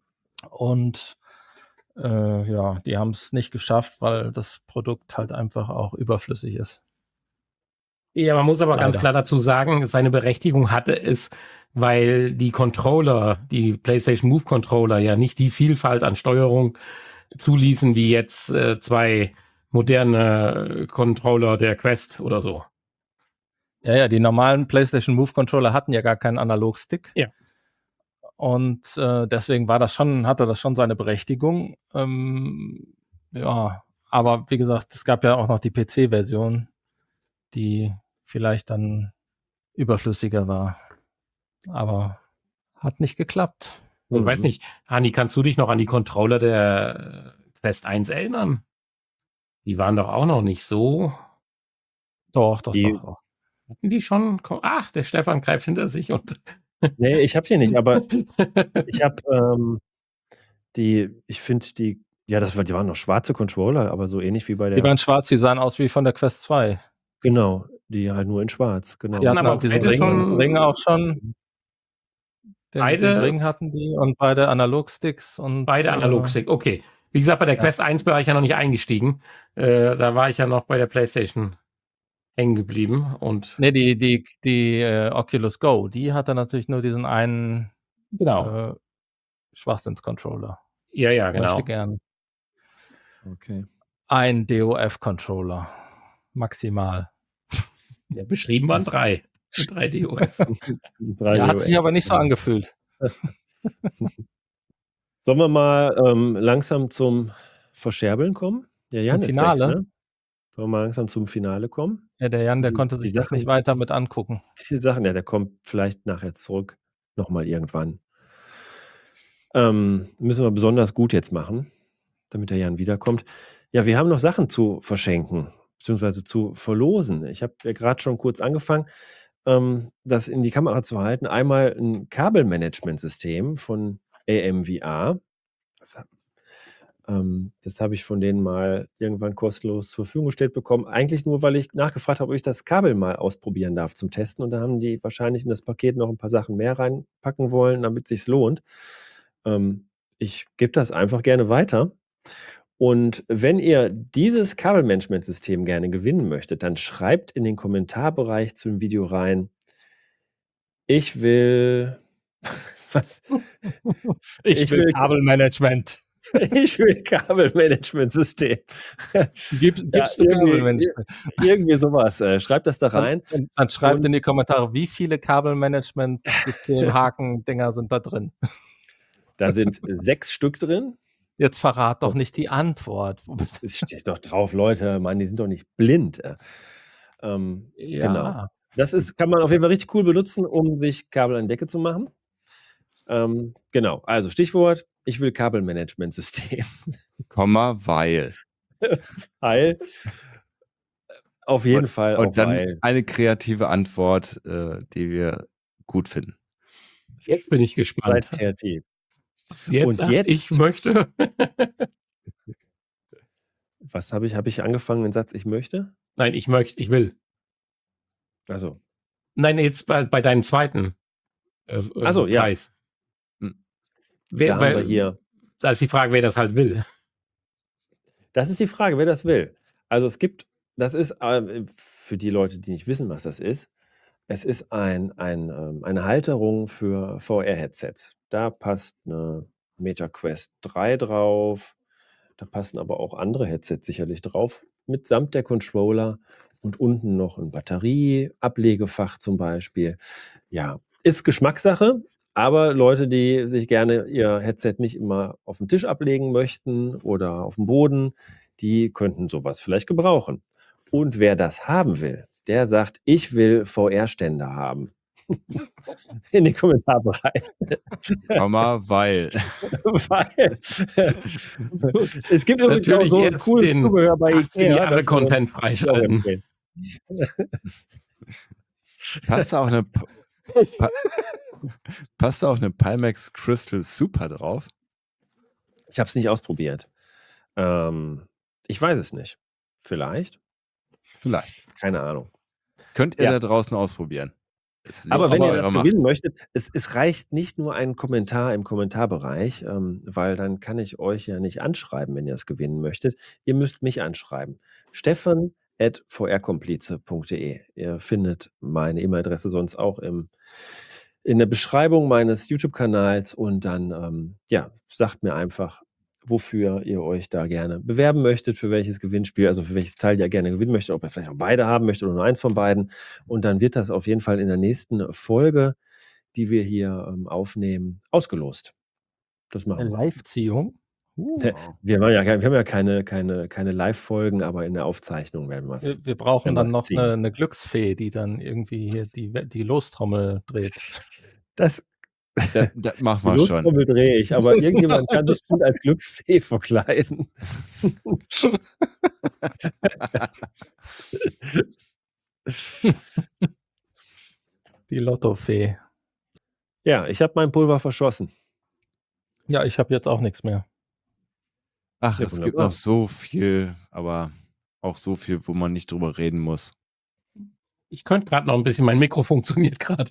Und äh, ja, die haben es nicht geschafft, weil das Produkt halt einfach auch überflüssig ist. Ja, man muss aber ganz Leider. klar dazu sagen, seine Berechtigung hatte es, weil die Controller, die PlayStation Move Controller ja nicht die Vielfalt an Steuerung zuließen wie jetzt äh, zwei moderne Controller der Quest oder so. Ja, ja, die normalen PlayStation Move Controller hatten ja gar keinen Analogstick. Ja. Und äh, deswegen war das schon, hatte das schon seine Berechtigung. Ähm, ja, aber wie gesagt, es gab ja auch noch die P C-Version, die vielleicht dann überflüssiger war. Aber hat nicht geklappt. Ich Mhm. weiß nicht, Hani, kannst du dich noch an die Controller der Quest eins erinnern? Die waren doch auch noch nicht so. Doch, doch, Die- doch. Hatten die schon? Ach, der Stefan greift hinter sich und. Nee, ich habe die nicht, aber ich habe ähm, die, ich finde die, ja, das war, die waren noch schwarze Controller, aber so ähnlich wie bei Die der, waren schwarz, die sahen aus wie von der Quest zwei. genau, die halt nur in schwarz, genau. Die hatten aber auch diesen beide Ring, schon- Ring auch schon. Den, Beide- den Ring hatten die und beide Analogsticks und Beide äh, Analogstick, okay. Wie gesagt, bei der Ja. Quest eins war ich ja noch nicht eingestiegen. Äh, da war ich ja noch bei der PlayStation hängen geblieben. Und Nee, die, die, die äh, Oculus Go, die hatte natürlich nur diesen einen genau. äh, Schwachsinns-Controller. Ja, ja, genau. Möchte gern. Okay. Ein D O F-Controller. Maximal. Ja, beschrieben waren drei. drei D O F. Drei Ja, hat D O sich F. aber nicht so angefühlt. Sollen wir mal ähm, langsam zum Verscherbeln kommen? Der Jan Zum ist Finale? weg, ne? Sollen wir mal langsam zum Finale kommen? Ja, der Jan, der Die- konnte die sich das Sachen- nicht weiter mit angucken. Die Sachen, ja, der kommt vielleicht nachher zurück, nochmal irgendwann. Ähm, müssen wir besonders gut jetzt machen, damit der Jan wiederkommt. Ja, wir haben noch Sachen zu verschenken, beziehungsweise zu verlosen. Ich habe ja gerade schon kurz angefangen, ähm, das in die Kamera zu halten. Einmal ein Kabelmanagementsystem von A M V R. Das, hab- ähm, das habe ich von denen mal irgendwann kostenlos zur Verfügung gestellt bekommen. Eigentlich nur, weil ich nachgefragt habe, ob ich das Kabel mal ausprobieren darf zum Testen. Und da haben die wahrscheinlich in das Paket noch ein paar Sachen mehr reinpacken wollen, damit es sich lohnt. Ähm, ich gebe das einfach gerne weiter. Und wenn ihr dieses Kabelmanagementsystem gerne gewinnen möchtet, dann schreibt in den Kommentarbereich zum Video rein, ich will, was? Ich, Ich will will- Kabelmanagement. Ich will Kabelmanagementsystem. Gib, Ja, gibst du irgendwie, Kabelmanagement? irgendwie sowas. Äh, schreibt das da rein. Dann, dann schreibt Und- in die Kommentare, wie viele Kabelmanagement-System-Haken-Dinger sind da drin. Da sind sechs Stück drin. Jetzt verrat doch Das- nicht die Antwort. Wo bist Es steht doch drauf, Leute, Mann, die sind doch nicht blind. äh. Ähm, Ja. Genau. Das ist, kann man auf jeden Fall richtig cool benutzen, um sich Kabel an die Decke zu machen. Ähm, genau, also Stichwort, ich will Kabelmanagementsystem. Komma, weil. Weil, auf jeden und, Fall Und auch dann weil. eine kreative Antwort, äh, die wir gut finden. Jetzt bin ich Seid gespannt. kreativ. Jetzt, Und sagst, jetzt- ich möchte. Was habe ich, habe ich angefangen, den Satz, ich möchte? Nein, ich möchte, ich will. Also, Nein, jetzt bei, bei deinem zweiten äh, äh, Ach so, ja. Preis. Hm. Wer, da haben weil, wir hier. Da ist die Frage, wer das halt will. Das ist die Frage, wer das will. Also es gibt, das ist äh, für die Leute, die nicht wissen, was das ist, es ist ein, ein, ähm, eine Halterung für V R-Headsets. Da passt eine MetaQuest drei drauf, da passen aber auch andere Headsets sicherlich drauf, mitsamt der Controller und unten noch ein Batterieablegefach zum Beispiel. Ja, ist Geschmackssache, aber Leute, die sich gerne ihr Headset nicht immer auf den Tisch ablegen möchten oder auf dem Boden, die könnten sowas vielleicht gebrauchen. Und wer das haben will, der sagt, ich will V R-Ständer haben. In den Kommentarbereich. Komma, weil. Weil es gibt übrigens auch Natürlich so ein jetzt cooles den Zubehör bei achtzehn Ikea. Jahre das, äh, Content ich auch freischalten. empfehlen. Passt da auch eine, P- pa passt da auch eine Pimax Crystal Super drauf? Ich habe es nicht ausprobiert. Ähm, ich weiß es nicht. Vielleicht? Vielleicht. Keine Ahnung. Könnt ihr Ja. da draußen ausprobieren. Es liegt Aber wenn in ihr eurer das Macht. gewinnen möchtet, es, es reicht nicht nur ein Kommentar im Kommentarbereich, ähm, weil dann kann ich euch ja nicht anschreiben, wenn ihr es gewinnen möchtet. Ihr müsst mich anschreiben. Stefan at vrkomplize punkt de. Ihr findet meine E-Mail-Adresse sonst auch im, in der Beschreibung meines YouTube-Kanals und dann ähm, ja, sagt mir einfach, wofür ihr euch da gerne bewerben möchtet, für welches Gewinnspiel, also für welches Teil ihr gerne gewinnen möchtet, ob ihr vielleicht auch beide haben möchtet oder nur eins von beiden. Und dann wird das auf jeden Fall in der nächsten Folge, die wir hier ähm, aufnehmen, ausgelost. Das machen Eine wir. Live-Ziehung. Uh. Wir, machen ja, wir haben ja keine, keine, keine Live-Folgen, aber in der Aufzeichnung werden wir es. Wir, wir brauchen wenn dann wir's noch ziehen. eine, eine Glücksfee, die dann irgendwie hier die, die Lostrommel dreht. Das, Das, das machen die wir schon. Lostrommel drehe ich, aber irgendjemand kann sich bestimmt als Glücksfee verkleiden. Die Lottofee. Ja, ich habe mein Pulver verschossen. Ja, ich habe jetzt auch nichts mehr. Ach, Ja, es gibt wunderbar. noch so viel, aber auch so viel, wo man nicht drüber reden muss. Ich könnte gerade noch ein bisschen, mein Mikro funktioniert gerade.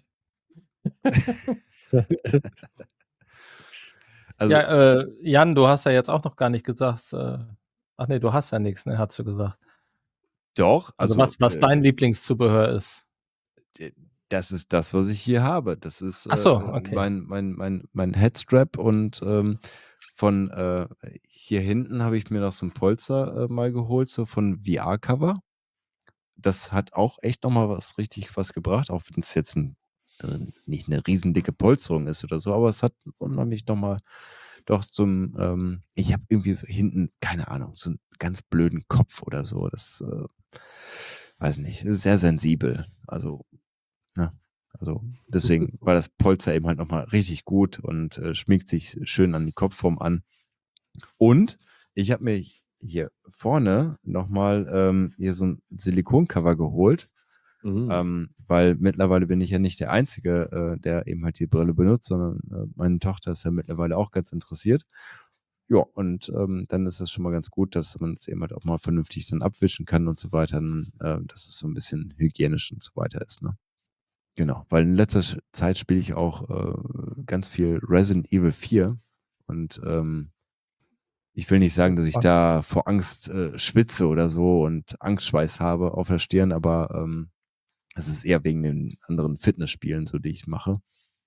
Also, Ja, äh, Jan, du hast ja jetzt auch noch gar nicht gesagt, äh, ach nee, du hast ja nichts, ne, hast du gesagt. doch, Also, also, was, was äh, dein Lieblingszubehör ist. d- das ist das, was ich hier habe. Das ist Ach so, äh, okay. mein, mein, mein, mein Headstrap und ähm, von äh, hier hinten habe ich mir noch so ein Polster äh, mal geholt, so von V R-Cover. Das hat auch echt nochmal was richtig was gebracht, auch wenn es jetzt ein, äh, nicht eine riesendicke Polsterung ist oder so, aber es hat unheimlich nochmal doch zum, ähm, ich habe irgendwie so hinten, keine Ahnung, so einen ganz blöden Kopf oder so. Das äh, weiß nicht, ist sehr sensibel. Also, ja, also deswegen war das Polster eben halt nochmal richtig gut und äh, schmiegt sich schön an die Kopfform an. Und ich habe mir hier vorne nochmal ähm, hier so ein Silikoncover geholt, Mhm. ähm, weil mittlerweile bin ich ja nicht der Einzige, äh, der eben halt die Brille benutzt, sondern äh, meine Tochter ist ja mittlerweile auch ganz interessiert. Ja, und ähm, dann ist es schon mal ganz gut, dass man es eben halt auch mal vernünftig dann abwischen kann und so weiter, äh, dass es so ein bisschen hygienisch und so weiter ist, ne? Genau, weil in letzter Sch- Zeit spiele ich auch äh, ganz viel Resident Evil vier und ähm, ich will nicht sagen, dass ich da vor Angst äh, schwitze oder so und Angstschweiß habe auf der Stirn, aber ähm, es ist eher wegen den anderen Fitnessspielen, so die ich mache.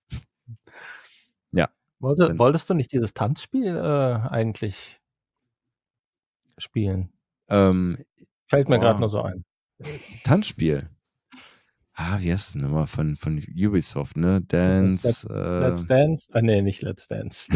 Ja. Wollte, Dann- wolltest du nicht dieses Tanzspiel äh, eigentlich spielen? Ähm, Fällt mir Oh. gerade nur so ein. Tanzspiel. Ah, wie heißt das nochmal von, von Ubisoft, ne? Dance. Let's Äh, Dance? Ah, nee, nicht Let's Dance.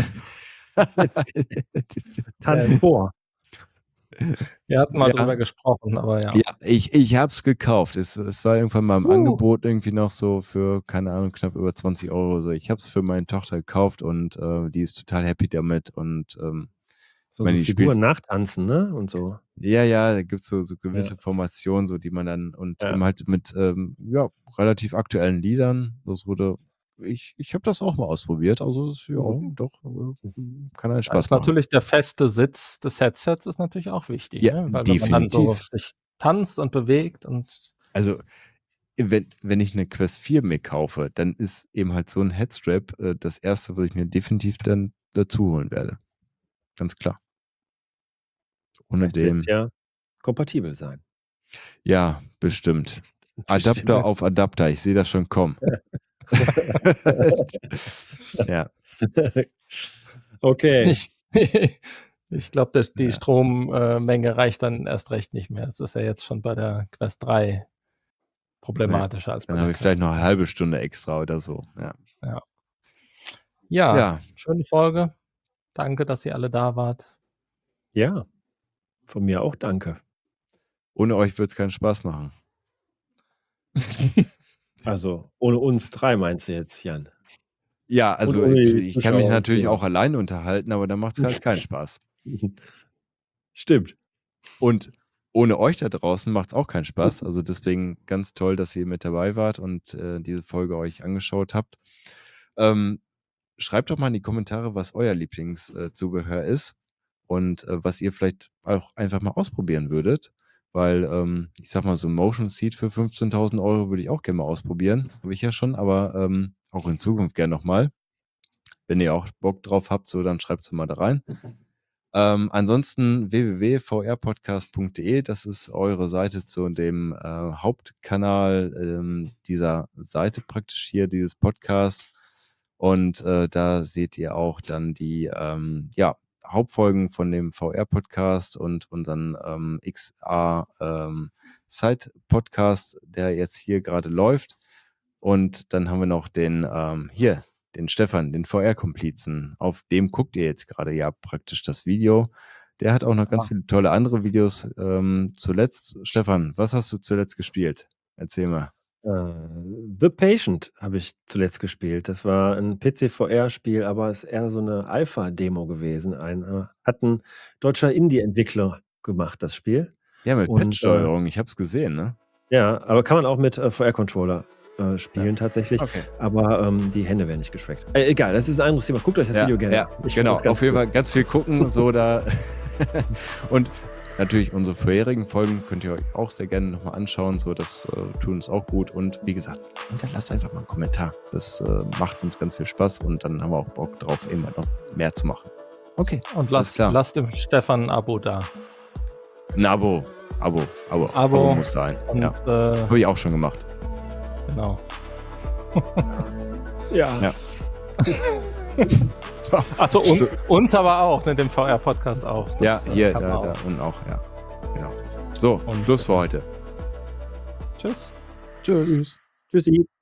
Tanz Ja. vor. Wir hatten mal Ja. drüber gesprochen, aber ja. Ja, ich, ich hab's gekauft. Es, es war irgendwann mal im Uh. Angebot irgendwie noch so für, keine Ahnung, knapp über zwanzig Euro oder so. Ich hab's für meine Tochter gekauft und äh, die ist total happy damit und ähm, So, Wenn so die Figuren spielt- nachtanzen, ne? Und so. ja, ja, da gibt's so, so gewisse Formationen, so die man dann und Ja. eben halt mit ähm, ja, relativ aktuellen Liedern. Das wurde, ich, ich habe das auch mal ausprobiert. Also es- ja, Mhm. doch, äh, kann einen Da Spaß ist machen. natürlich der feste Sitz des Headsets ist natürlich auch wichtig, Ja, ne? Weil wenn man dann so definitiv. sich tanzt und bewegt und Also, wenn, wenn ich eine Quest vier mir kaufe, dann ist eben halt so ein Headstrap äh, das erste, was ich mir definitiv dann dazu holen werde. Ganz klar. Ohne Vielleicht wird es dem, ja kompatibel sein. ja, bestimmt. Adapter Bestimmt. auf Adapter, ich sehe das schon kommen. Ja, Okay. ich, ich glaube, die Ja. Strommenge reicht dann erst recht nicht mehr. Es ist ja jetzt schon bei der Quest drei problematischer als bei dann der habe ich vielleicht Quest noch eine halbe Stunde extra oder so. Ja, Ja. Ja, ja. schöne Folge. Danke, dass ihr alle da wart. Ja. Von mir auch danke. Ohne euch wird es keinen Spaß machen. Also, ohne uns drei meinst du jetzt, Jan? Ja, Und also ohne ich, die ich kann mich Zuschauer und natürlich auch Zuhörer. alleine unterhalten, aber dann macht es halt keinen Spaß. Stimmt. Und ohne euch da draußen macht es auch keinen Spaß. Also deswegen ganz toll, dass ihr mit dabei wart und äh, diese Folge euch angeschaut habt. Ähm, schreibt doch mal in die Kommentare, was euer Lieblingszubehör ist und äh, was ihr vielleicht auch einfach mal ausprobieren würdet. Weil, ähm, ich sag mal, so ein Motion Seat für fünfzehntausend Euro würde ich auch gerne mal ausprobieren. Habe ich ja schon, aber ähm, auch in Zukunft gerne nochmal. Wenn ihr auch Bock drauf habt, so dann schreibt es mal da rein. Ähm, ansonsten w w w punkt v r podcast punkt d e, das ist eure Seite zu dem äh, Hauptkanal ähm, dieser Seite praktisch hier, dieses Podcasts. Und äh, da seht ihr auch dann die ähm, ja, Hauptfolgen von dem V R-Podcast und unseren ähm, X A ähm, Side-Podcast, der jetzt hier gerade läuft. Und dann haben wir noch den ähm, hier, den Stefan, den V R-Komplizen. Auf dem guckt ihr jetzt gerade ja praktisch das Video. Der hat auch noch ganz Ja. viele tolle andere Videos. Ähm, zuletzt, Stefan, was hast du zuletzt gespielt? Erzähl mal. Äh, The Patient habe ich zuletzt gespielt. Das war ein P C-V R-Spiel, aber es ist eher so eine Alpha-Demo gewesen. Ein, äh, hat ein deutscher Indie-Entwickler gemacht, das Spiel. Ja, mit Und, äh, Pad-Steuerung, ich habe es gesehen, ne? Ja, aber kann man auch mit äh, V R-Controller äh, spielen tatsächlich. Okay. Aber ähm, die Hände werden nicht geschreckt. Äh, egal, das ist ein anderes Thema. Guckt euch das Ja, Video gerne ja, an. Ich fand genau. das ganz Auf jeden cool. Fall ganz viel gucken, so da. Und natürlich unsere vorherigen Folgen könnt ihr euch auch sehr gerne nochmal anschauen. So, das äh, tut uns auch gut. Und wie gesagt, hinterlasst einfach mal einen Kommentar. Das äh, macht uns ganz viel Spaß und dann haben wir auch Bock drauf, immer noch mehr zu machen. Okay. Und alles lasst, klar. lasst dem Stefan ein Abo da. Ein Abo. Abo. Abo. Abo. Abo muss sein. Und Ja. äh, Habe ich auch schon gemacht. genau. Ja. Ja. Achso, uns, uns aber auch, ne, dem V R-Podcast auch. Das, Ja, äh, hier, kann man da, auch. da und auch, ja. Genau. So, Und- Schluss für heute. Tschüss. Tschüss. Tschüssi.